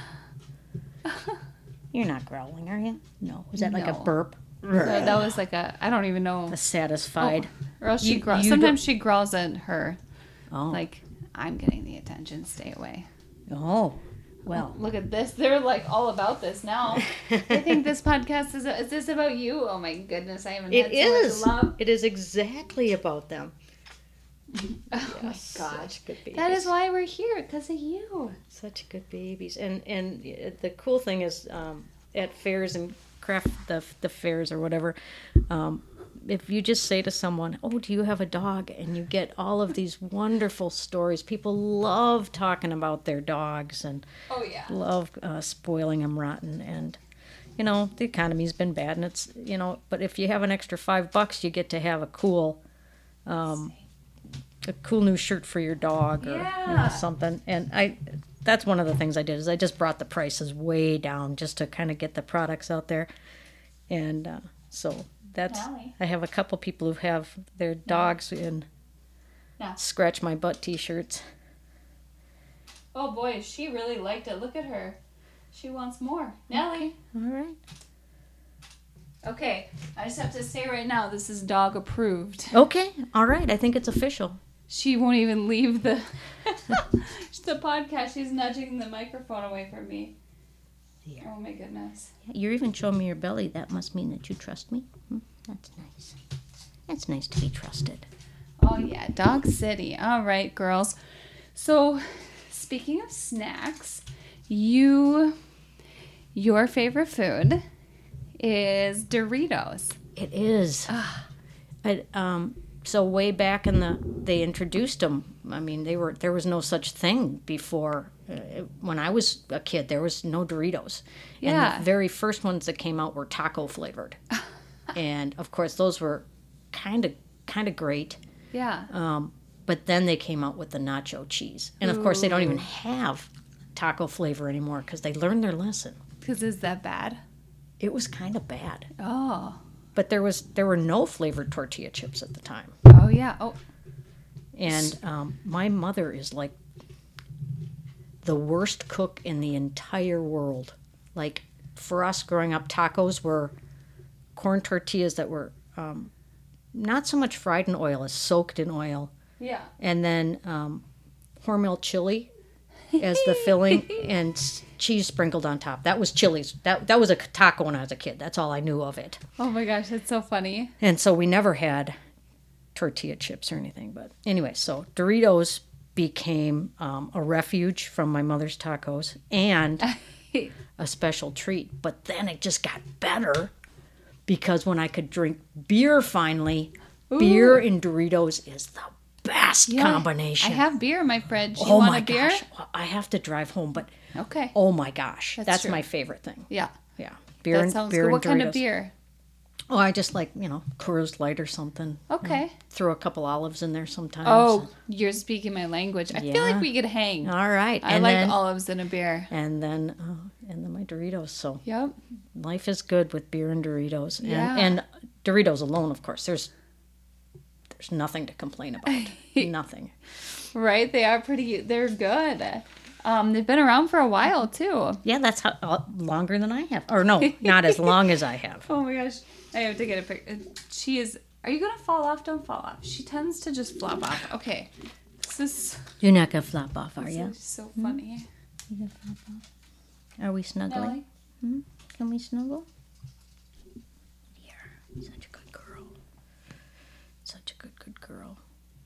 You're not growling, are you? No. Was that like a No. burp? that, that was like a. I don't even know. A satisfied. Or else she You- growls. you Sometimes she growls at her. Oh. Like, I'm getting the attention. Stay away. Oh. Well. Look at this. They're like all about this now. I think this podcast is. Is this about you? Oh my goodness! I haven't It had so is. much love. It is exactly about them. Oh my Yes, gosh. Such good babies. That is why we're here, because of you. Such good babies. And and the cool thing is, um, at fairs and craft the the fairs or whatever, um, if you just say to someone, "Oh, do you have a dog?" and you get all of these wonderful stories. People love talking about their dogs and Oh yeah. love uh, spoiling them rotten. And you know, the economy's been bad, and it's, you know, but if you have an extra five bucks, you get to have a cool um, a cool new shirt for your dog, or you know, Yeah. something. And I that's one of the things I did, is I just brought the prices way down just to kind of get the products out there. And uh, so that's, Allie. I have a couple people who have their dogs in Yeah. scratch my butt t-shirts. Oh boy, she really liked it. Look at her. She wants more. Nellie. All right. Okay, I just have to say right now, this is dog approved. Okay. All right. I think it's official. She won't even leave the the podcast. She's nudging the microphone away from me. Here. Oh my goodness. You're even showing me your belly. That must mean that you trust me. Hmm? That's nice. It's nice to be trusted. Oh yeah, Dog City. All right, girls. So, speaking of snacks, you, your favorite food is Doritos. It is. I, um, so way back in the, they introduced them. I mean, they were there was no such thing before. Uh, when I was a kid, there was no Doritos. Yeah. And the very first ones that came out were taco flavored. And of course, those were kind of kind of great. Yeah. Um, but then they came out with the nacho cheese, and of course, they don't even have taco flavor anymore because they learned their lesson. Because is that bad? It was kind of bad. Oh. But there was there were no flavored tortilla chips at the time. Oh yeah. Oh. And um, my mother is like the worst cook in the entire world. Like, for us growing up, tacos were corn tortillas that were um, not so much fried in oil as soaked in oil. Yeah. And then um, Hormel chili as the filling and s- cheese sprinkled on top. That was Chili's. That, that was a taco when I was a kid. That's all I knew of it. Oh my gosh, that's so funny. And so we never had tortilla chips or anything. But anyway, so Doritos became um, a refuge from my mother's tacos and a special treat. But then it just got better because when I could drink beer finally, Ooh. beer and Doritos is the best Yeah, combination. I have beer in my fridge. You oh want my a beer? gosh. Well, I have to drive home, but Okay. oh my gosh. That's That's, true. my favorite thing. Yeah. Yeah. Beer That and sounds beer good. and What kind of Doritos. beer? Oh, I just like, you know, Coors Light or something. Okay. Throw a couple olives in there sometimes. Oh, you're speaking my language. I feel Yeah. like we could hang. All right. I and like then, olives in a beer. And then, uh, and then my Doritos. So Yep. life is good with beer and Doritos. And, Yeah. and Doritos alone, of course. There's there's nothing to complain about. Nothing. Right? They are pretty. They're good. Um, they've been around for a while too. Yeah, that's how, uh, longer than I have. Or no, not as long as I have. Oh my gosh. I have to get a pic. She is. Are you gonna fall off? Don't fall off. She tends to just flop off. Okay. This is, You're not going to flop off, are this you? is so funny. Are we snuggling? Nellie? Hmm? Can we snuggle? Here. Such a good girl. Such a good, good girl.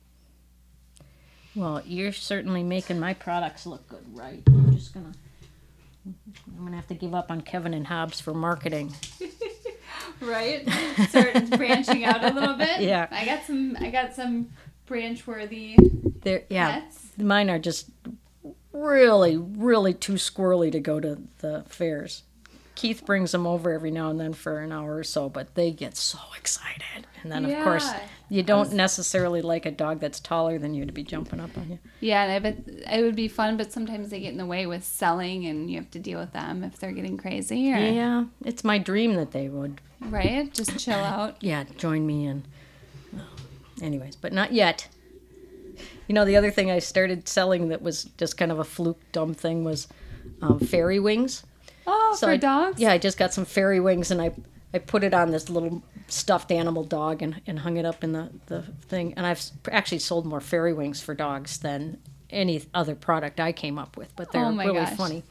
Well, you're certainly making my products look good, right? I'm just gonna, I'm gonna have to give up on Kevin and Hobbs for marketing. Right? Start branching out a little bit. Yeah. I got some. I got some branch worthy They're, yeah, pets. mine are just really, really too squirrely to go to the fairs. Keith brings them over every now and then for an hour or so, but they get so excited. And then, of course, Yeah. you don't was- necessarily like a dog that's taller than you to be jumping up on you. Yeah, and I bet it would be fun, but sometimes they get in the way with selling, and you have to deal with them if they're getting crazy. Or, Yeah, it's my dream that they would, Right? Just chill out. yeah, join me in. Well, anyways, but not yet. You know, the other thing I started selling that was just kind of a fluke, dumb thing was um, fairy wings. Oh, So for I- dogs? Yeah, I just got some fairy wings and I I put it on this little stuffed animal dog and, and hung it up in the, the thing. And I've s- actually sold more fairy wings for dogs than any other product I came up with, but they're Oh my really gosh. funny.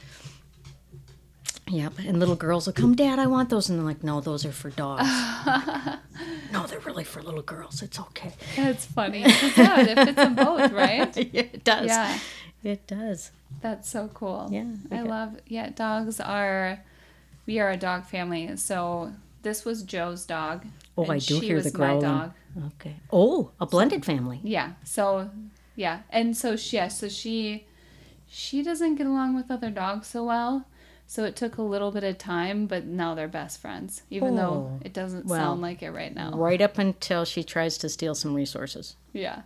Yep, and little girls will come, Dad, I want those. And they're like, no, those are for dogs. No, they're really for little girls. It's okay. That's funny. 'Cause, yeah, it fits them both, right? Yeah, it does. Yeah. It does. That's so cool. Yeah, we I got- love, yeah, dogs are, we are a dog family. So this was Joe's dog. Oh, and I do she hear was the my growling. dog. Okay. Oh, a blended family. Yeah. So, yeah. And so, she, yeah, so she, she doesn't get along with other dogs so well. So it took a little bit of time, but now they're best friends, even though Oh, it doesn't well, sound like it right now. Right up until she tries to steal some resources. Yeah.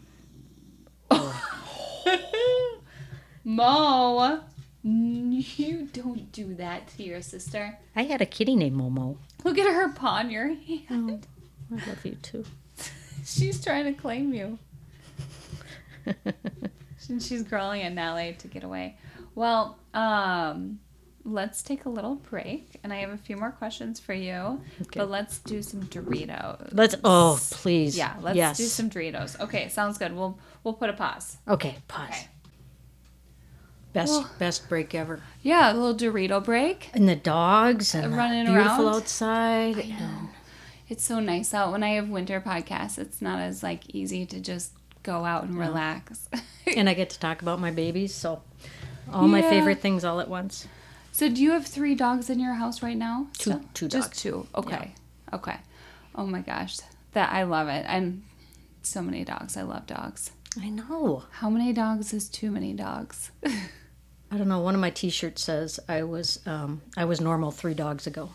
Mo, you don't do that to your sister. I had a kitty named Momo. Look at her paw on your hand. I love you too. She's trying to claim you. And she's growling at Natalie to get away. Well, um, let's take a little break, and I have a few more questions for you. Okay. But let's do some Doritos. Let's. Oh, please. Yeah, let's yes. do some Doritos. Okay, sounds good. We'll we'll put a pause. Okay, pause. Okay. Best Well- best break ever. Yeah, a little Dorito break. And the dogs and Running the beautiful around. outside. I know. It's so nice out. When I have winter podcasts, it's not as like easy to just go out and relax. And I get to talk about my babies, so all my Yeah. favorite things all at once. So do you have three dogs in your house right now? Two- still? two Just dogs. two. Okay. Okay. Oh my gosh. That I love it. I'm so many dogs. I love dogs. I know. How many dogs is too many dogs? I don't know. One of my T-shirts says I was um, I was normal three dogs ago.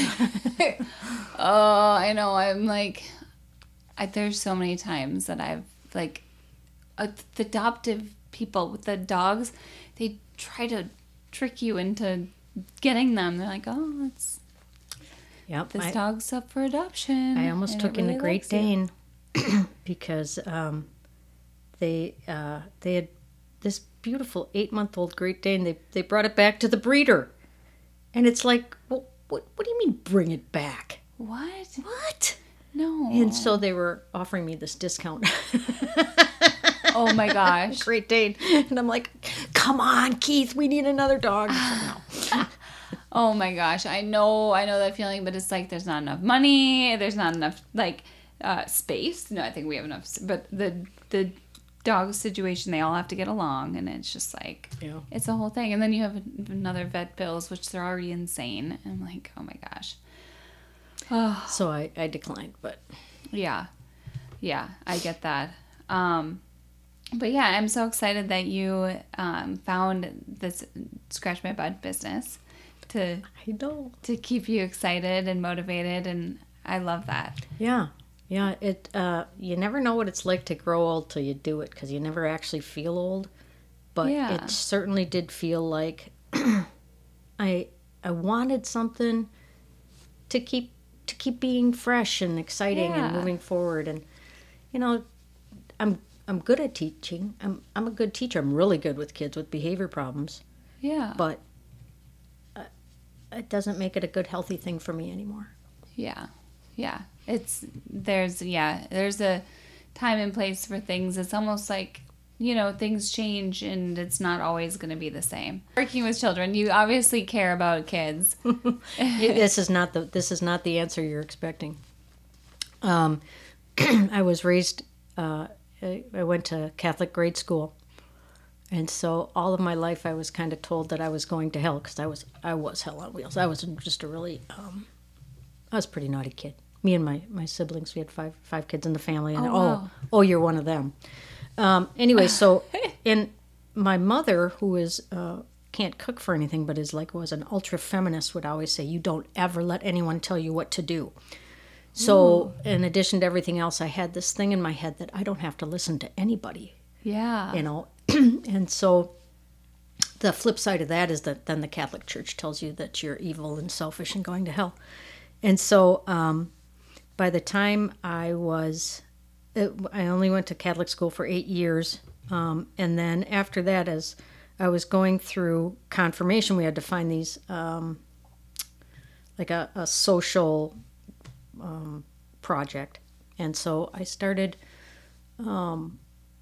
Oh, I know. I'm like, I, there's so many times that I've like, uh, the adoptive people with the dogs, they try to trick you into getting them. They're like, oh, it's Yep. this I, dog's up for adoption. I almost and took it in really a Great likes you." Dane because um, they uh, they had this beautiful eight month old Great Dane. They they brought it back to the breeder, and it's like, well, what what do you mean bring it back? What? What? No. And so they were offering me this discount. Oh my gosh. Great Dane, and I'm like, come on, Keith, we need another dog. So, no. Oh my gosh. I know, I know that feeling, but it's like there's not enough money. There's not enough like uh, space. No, I think we have enough. s- But the the dog situation, they all have to get along, and it's just like Yeah. it's a whole thing. And then you have another vet bills, which they're already insane. And I'm like, oh my gosh. Oh. So I, I declined, but Yeah. Yeah, I get that. Um, but yeah, I'm so excited that you um, found this Scratch My Butt business to I know. to keep you excited and motivated, and I love that. Yeah, yeah. It uh, you never know what it's like to grow old till you do it, because you never actually feel old. But Yeah. it certainly did feel like I I wanted something to keep to keep being fresh and exciting Yeah. and moving forward. And you know, I'm I'm good at teaching. I'm I'm a good teacher. I'm really good with kids with behavior problems. Yeah. But uh, it doesn't make it a good, healthy thing for me anymore. Yeah. Yeah. It's there's yeah, there's a time and place for things. It's almost like, you know, things change and it's not always going to be the same. Working with children, you obviously care about kids. this is not the this is not the answer you're expecting. Um, I was raised. Uh, I I went to Catholic grade school, and so all of my life I was kind of told that I was going to hell because I was I was hell on wheels. I was just a really um, I was a pretty naughty kid. Me and my, my siblings, we had five five kids in the family, and Oh, oh wow. oh, you're one of them. Um, anyway, so and my mother, who is uh, can't cook for anything, but is like was an ultra feminist, would always say, "You don't ever let anyone tell you what to do." So, in addition to everything else, I had this thing in my head that I don't have to listen to anybody, Yeah. you know. And so, the flip side of that is that then the Catholic Church tells you that you're evil and selfish and going to hell. And so, um, by the time I was, it, I only went to Catholic school for eight years. Um, and then after that, as I was going through confirmation, we had to find these, um, like a, a social um, project. And so I started um,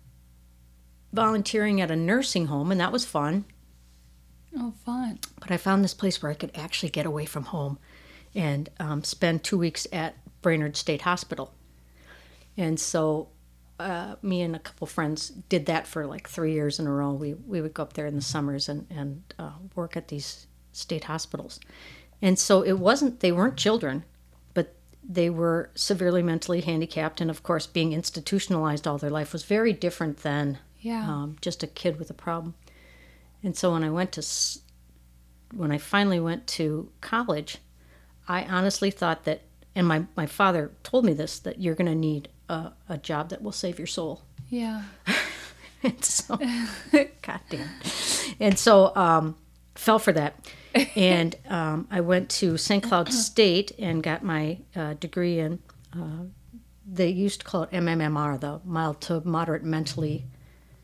volunteering at a nursing home, and that was fun. Oh, fun. But I found this place where I could actually get away from home and um, spend two weeks at Brainerd State Hospital. And so uh, me and a couple friends did that for like three years in a row. We we would go up there in the summers and, and uh, work at these state hospitals. And so it wasn't, they weren't children, but they were severely mentally handicapped. And of course, being institutionalized all their life was very different than Yeah. um, just a kid with a problem. And so when I went to, s- when I finally went to college, I honestly thought that, and my, my father told me this, that you're going to need a, a job that will save your soul. Yeah. And so, God damn. And so, um, fell for that. And um, I went to Saint Cloud State and got my uh, degree in, uh, they used to call it M M M R, the mild to moderate mentally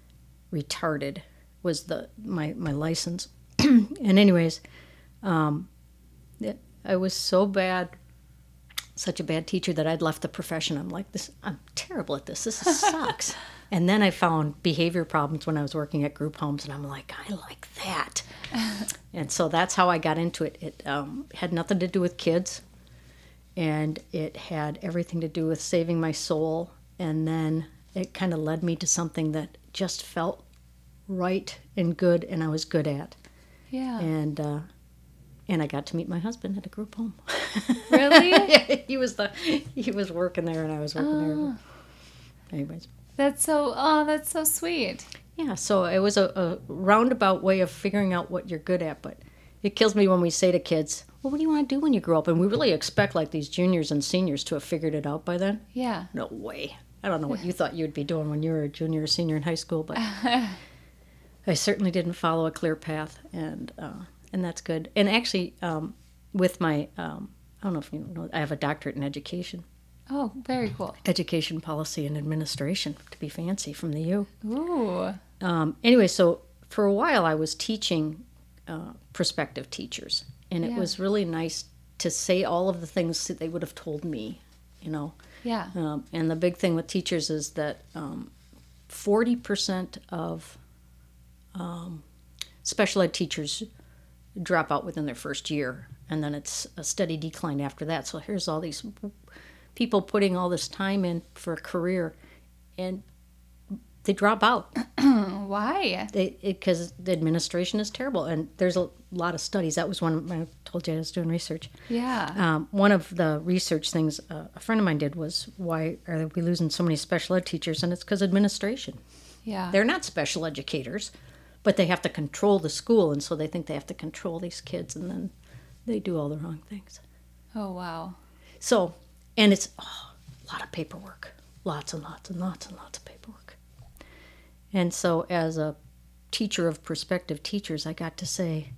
retarded was the my, my license. And anyways, um, it, I was so bad, such a bad teacher that I'd left the profession. I'm like, this, I'm terrible at this. This is- sucks. And then I found behavior problems when I was working at group homes, and I'm like, I like that. And so that's how I got into it. It um, had nothing to do with kids, and it had everything to do with saving my soul. And then it kind of led me to something that just felt right and good, and I was good at. Yeah. And uh, and I got to meet my husband at a group home. Really? Yeah, he was the he was working there, and I was working Oh. there. Anyways. That's so, oh, that's so sweet. Yeah, so it was a, a roundabout way of figuring out what you're good at, but it kills me when we say to kids, well, what do you want to do when you grow up? And we really expect like these juniors and seniors to have figured it out by then. Yeah. No way. I don't know what you thought you'd be doing when you were a junior or senior in high school, but I certainly didn't follow a clear path, and uh, and that's good. And actually, um, with my, um, I don't know if you know, I have a doctorate in education. Oh, very cool. Education policy and administration, to be fancy, from the U. Ooh. Um, anyway, so for a while I was teaching uh, prospective teachers, and it Yeah. was really nice to say all of the things that they would have told me, you know. Yeah. Um, and the big thing with teachers is that um, forty percent of um, special ed teachers drop out within their first year, and then it's a steady decline after that. So here's all these people putting all this time in for a career, and they drop out. Why? They because the administration is terrible, and there's a lot of studies. That was one of my, I told you I was doing research. Yeah. Um, one of the research things uh, a friend of mine did was, why are we losing so many special ed teachers? And it's because administration. Yeah. They're not special educators, but they have to control the school, and so they think they have to control these kids, and then they do all the wrong things. Oh, wow. So, and it's oh, a lot of paperwork, lots and lots and lots and lots of paperwork. And so as a teacher of prospective teachers, I got to say,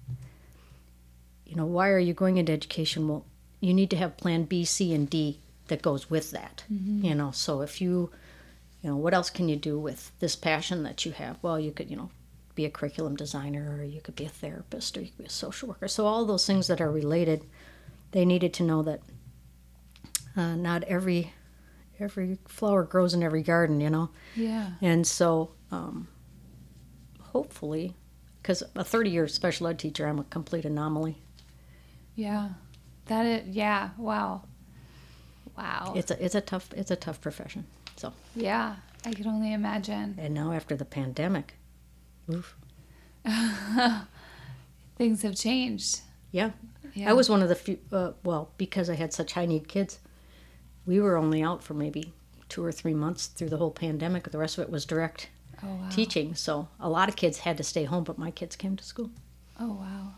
you know, why are you going into education? Well, you need to have plan B, C, and D that goes with that. Mm-hmm. You know, so if you, you know, what else can you do with this passion that you have? Well, you could, you know, be a curriculum designer, or you could be a therapist, or you could be a social worker. So all those things that are related, they needed to know that uh, not every every flower grows in every garden, you know. Yeah. And so um, hopefully, because a thirty-year special ed teacher, I'm a complete anomaly. Yeah. That is, yeah. Wow. Wow. It's a it's a tough it's a tough profession. So Yeah. I can only imagine. and now after the pandemic, oof. Things have changed. Yeah. Yeah. I was one of the few, uh, well, because I had such high need kids, we were only out for maybe two or three months through the whole pandemic. The rest of it was direct Oh, wow. teaching. So a lot of kids had to stay home, but my kids came to school. Oh, wow.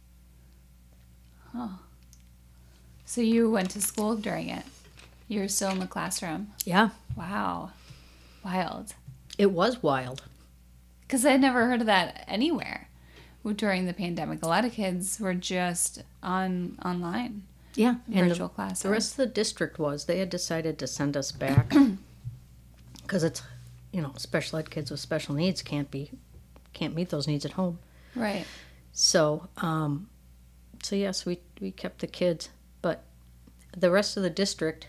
Huh. So you went to school during it? You were still in the classroom? Yeah. Wow. Wild. It was wild. Because I'd never heard of that anywhere during the pandemic. A lot of kids were just on online, Yeah. And virtual the, classes. the rest of the district was, they had decided to send us back because it's, you know, special ed kids with special needs can't be, can't meet those needs at home. Right. So, um, so yes, we, we kept the kids, but the rest of the district,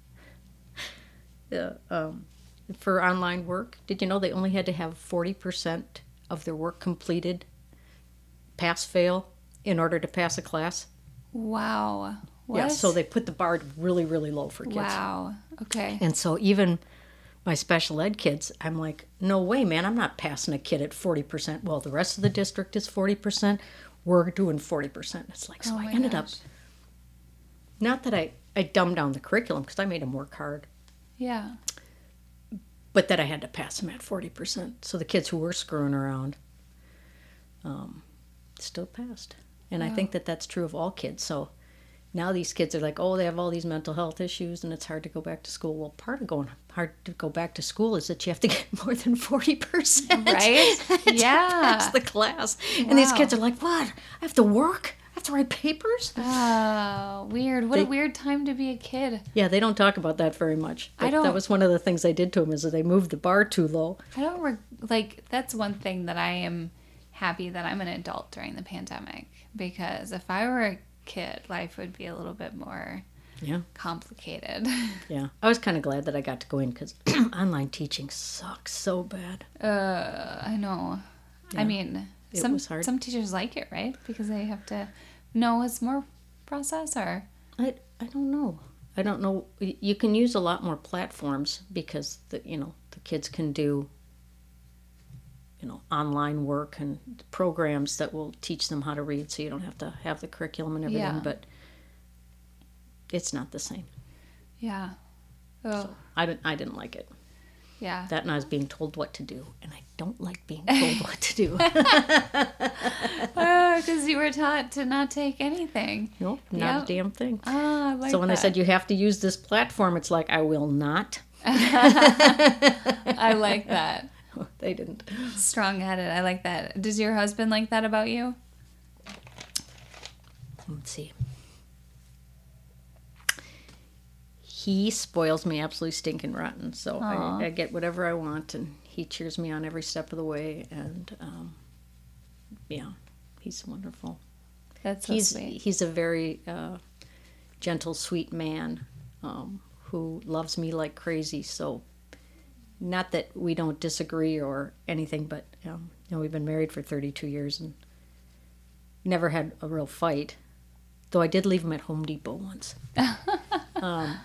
uh, um, for online work, did you know they only had to have forty percent of their work completed, pass fail, in order to pass a class? Wow. What? Yeah, so they put the bar really, really low for kids. Wow. Okay. And so even my special ed kids, I'm like, no way, man, I'm not passing a kid at forty percent. Well, the rest of the district is forty percent. We're doing forty percent. It's like, so Oh I my ended gosh. up, not that I, I dumbed down the curriculum because I made them work hard, Yeah. but that I had to pass them at forty percent. So the kids who were screwing around um, still passed. And I Wow. think that that's true of all kids. So now these kids are like, oh, they have all these mental health issues and it's hard to go back to school. Well, part of going hard to go back to school is that you have to get more than forty percent. Right? to Yeah. pass the class. And these Wow. kids are like, what? I have to work? I have to write papers? Oh, weird. What They- a weird time to be a kid. Yeah, they don't talk about that very much. I But don't- That was one of the things I did to them is that they moved the bar too low. I don't, re- like, that's one thing that I am happy that I'm an adult during the pandemic. Because if I were a kid, life would be a little bit more Yeah, complicated. yeah. I was kind of glad that I got to go in because online teaching sucks so bad. Uh, I know. I mean, It some was hard. some teachers like it, right? Because they have to know it's more process or I, I don't know. I don't know. Y- You can use a lot more platforms because the you know the kids can do you know online work and programs that will teach them how to read, so you don't have to have the curriculum and everything. Yeah. But it's not the same. yeah. Oh, I didn't. I didn't like it. yeah. That and I was being told what to do, and I don't like being told what to do. Because you were taught to not take anything. Nope, not Yep. a damn thing. Ah, I like so when I that. said you have to use this platform, it's like I will not. I like that. They didn't. Strong-headed. I like that. Does your husband like that about you? Let's see. He spoils me absolutely stinking rotten. So Aw. I, I get whatever I want, and he cheers me on every step of the way. And um, yeah, he's wonderful. That's so he's sweet. he's a very uh, gentle, sweet man um, who loves me like crazy. So not that we don't disagree or anything, but um, you know, we've been married for thirty-two years and never had a real fight. Though I did leave him at Home Depot once. um,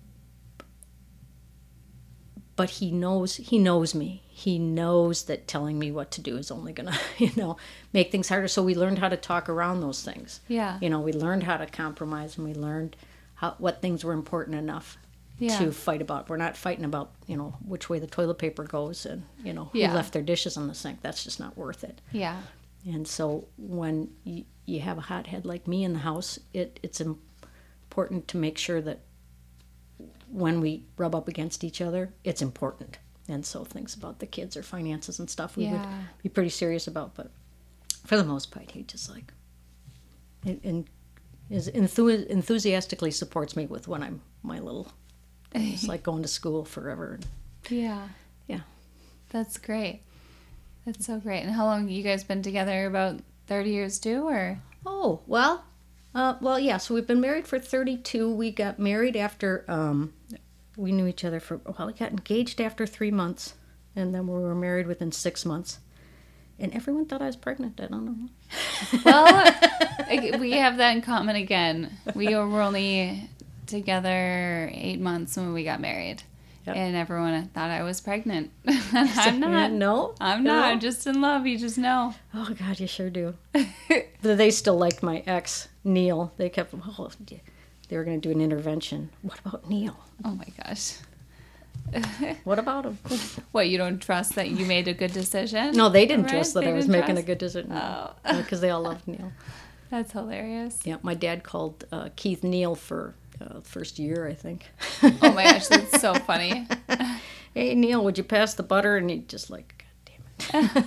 but he knows he knows me. He knows that telling me what to do is only gonna, you know, make things harder. So we learned how to talk around those things. Yeah. You know, we learned how to compromise, and we learned how what things were important enough Yeah. to fight about. We're not fighting about, you know, which way the toilet paper goes and, you know, who Yeah. left their dishes in the sink. That's just not worth it. Yeah. And so when you, you have a hothead like me in the house, it, it's important to make sure that when we rub up against each other, it's important. And so things about the kids or finances and stuff we would Yeah. be pretty serious about. But for the most part, he just like, and, and is enthu- enthusiastically supports me with when I'm my little, it's like going to school forever. Yeah. Yeah. That's great. That's so great. And how long you guys been together? About thirty years too, or? Oh, well, uh, well, yeah, so we've been married for thirty-two. We got married after, um, we knew each other for, well, we got engaged after three months, and then we were married within six months. And everyone thought I was pregnant. I don't know. Well, I- we have that in common again. We were only together eight months when we got married. Yep. And everyone thought I was pregnant. I'm not. No? I'm No? not. I'm just in love. You just know. Oh, God, you sure do. But they still liked my ex, Neil. They kept, oh, they were going to do an intervention. What about Neil? Oh my gosh. What about him? What, you don't trust that you made a good decision? No, they didn't Right? trust that They I was didn't making a trust? good decision. Oh. Because they all loved Neil. That's hilarious. Yeah, my dad called uh, Keith Neal for uh, first year, I think. Oh my gosh, that's so funny. Hey, Neil, would you pass the butter? And he just like, God damn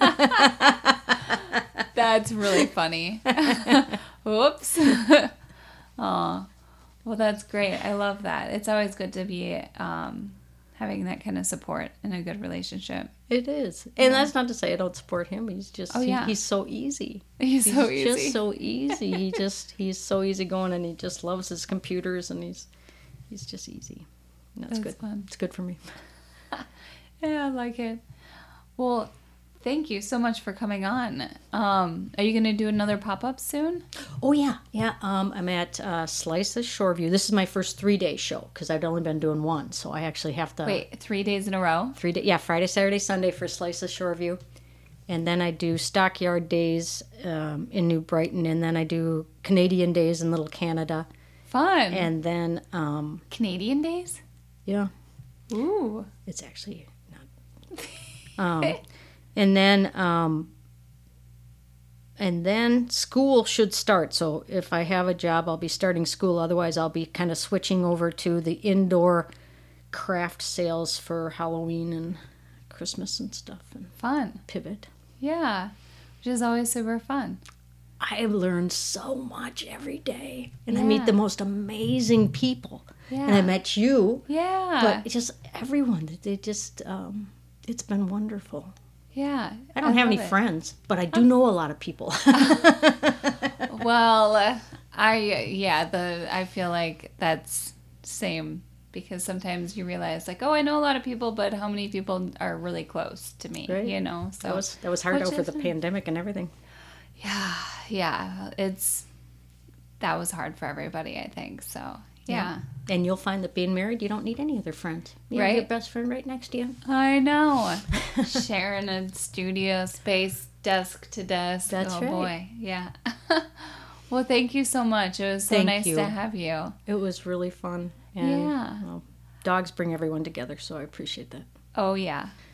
it. That's really funny. Whoops. Aw. Well, that's great. I love that. It's always good to be um, having that kind of support in a good relationship. It is. And that's not to say I don't support him. He's just, Oh, he- yeah. he's so easy. He's so easy. just so easy. He just, he's so easygoing, and he just loves his computers, and he's, he's just easy. And that's, That's good. fun. It's good for me. Yeah, I like it. Well, thank you so much for coming on. Um, are you going to do another pop-up soon? Oh, yeah. Yeah. Um, I'm at uh, Slices Shoreview. This is my first three-day show because I've only been doing one. So I actually have to... Wait, three days in a row? Three day, yeah, Friday, Saturday, Sunday for Slices Shoreview. And then I do Stockyard Days um, in New Brighton. And then I do Canadian Days in Little Canada. Fun. And then, um, Canadian days? yeah, Ooh. it's actually not. Um, and then, um, and then school should start. So if I have a job, I'll be starting school. Otherwise, I'll be kind of switching over to the indoor craft sales for Halloween and Christmas and stuff, and Fun. pivot. Yeah. Which is always super fun. I learn so much every day, and I Yeah. meet the most amazing people. Yeah. And I met you, Yeah. but it's just everyone. They just, um, it's been wonderful. Yeah. I don't have any love it. friends, but I do know a lot of people. Well, uh, I yeah, the I feel like that's same because sometimes you realize like, oh, I know a lot of people, but how many people are really close to me, Right. you know? So That was that was hard Which over the isn't- pandemic and everything. yeah, yeah, it's that was hard for everybody, I think. So, yeah. And you'll find that being married, you don't need any other friends. You have Right. your best friend right next to you. I know. Sharing a studio space, desk to desk. That's oh right. boy. Yeah. Well, thank you so much. It was so Thank nice you. to have you. It was really fun. And, Yeah. well, dogs bring everyone together, so I appreciate that. Oh, yeah.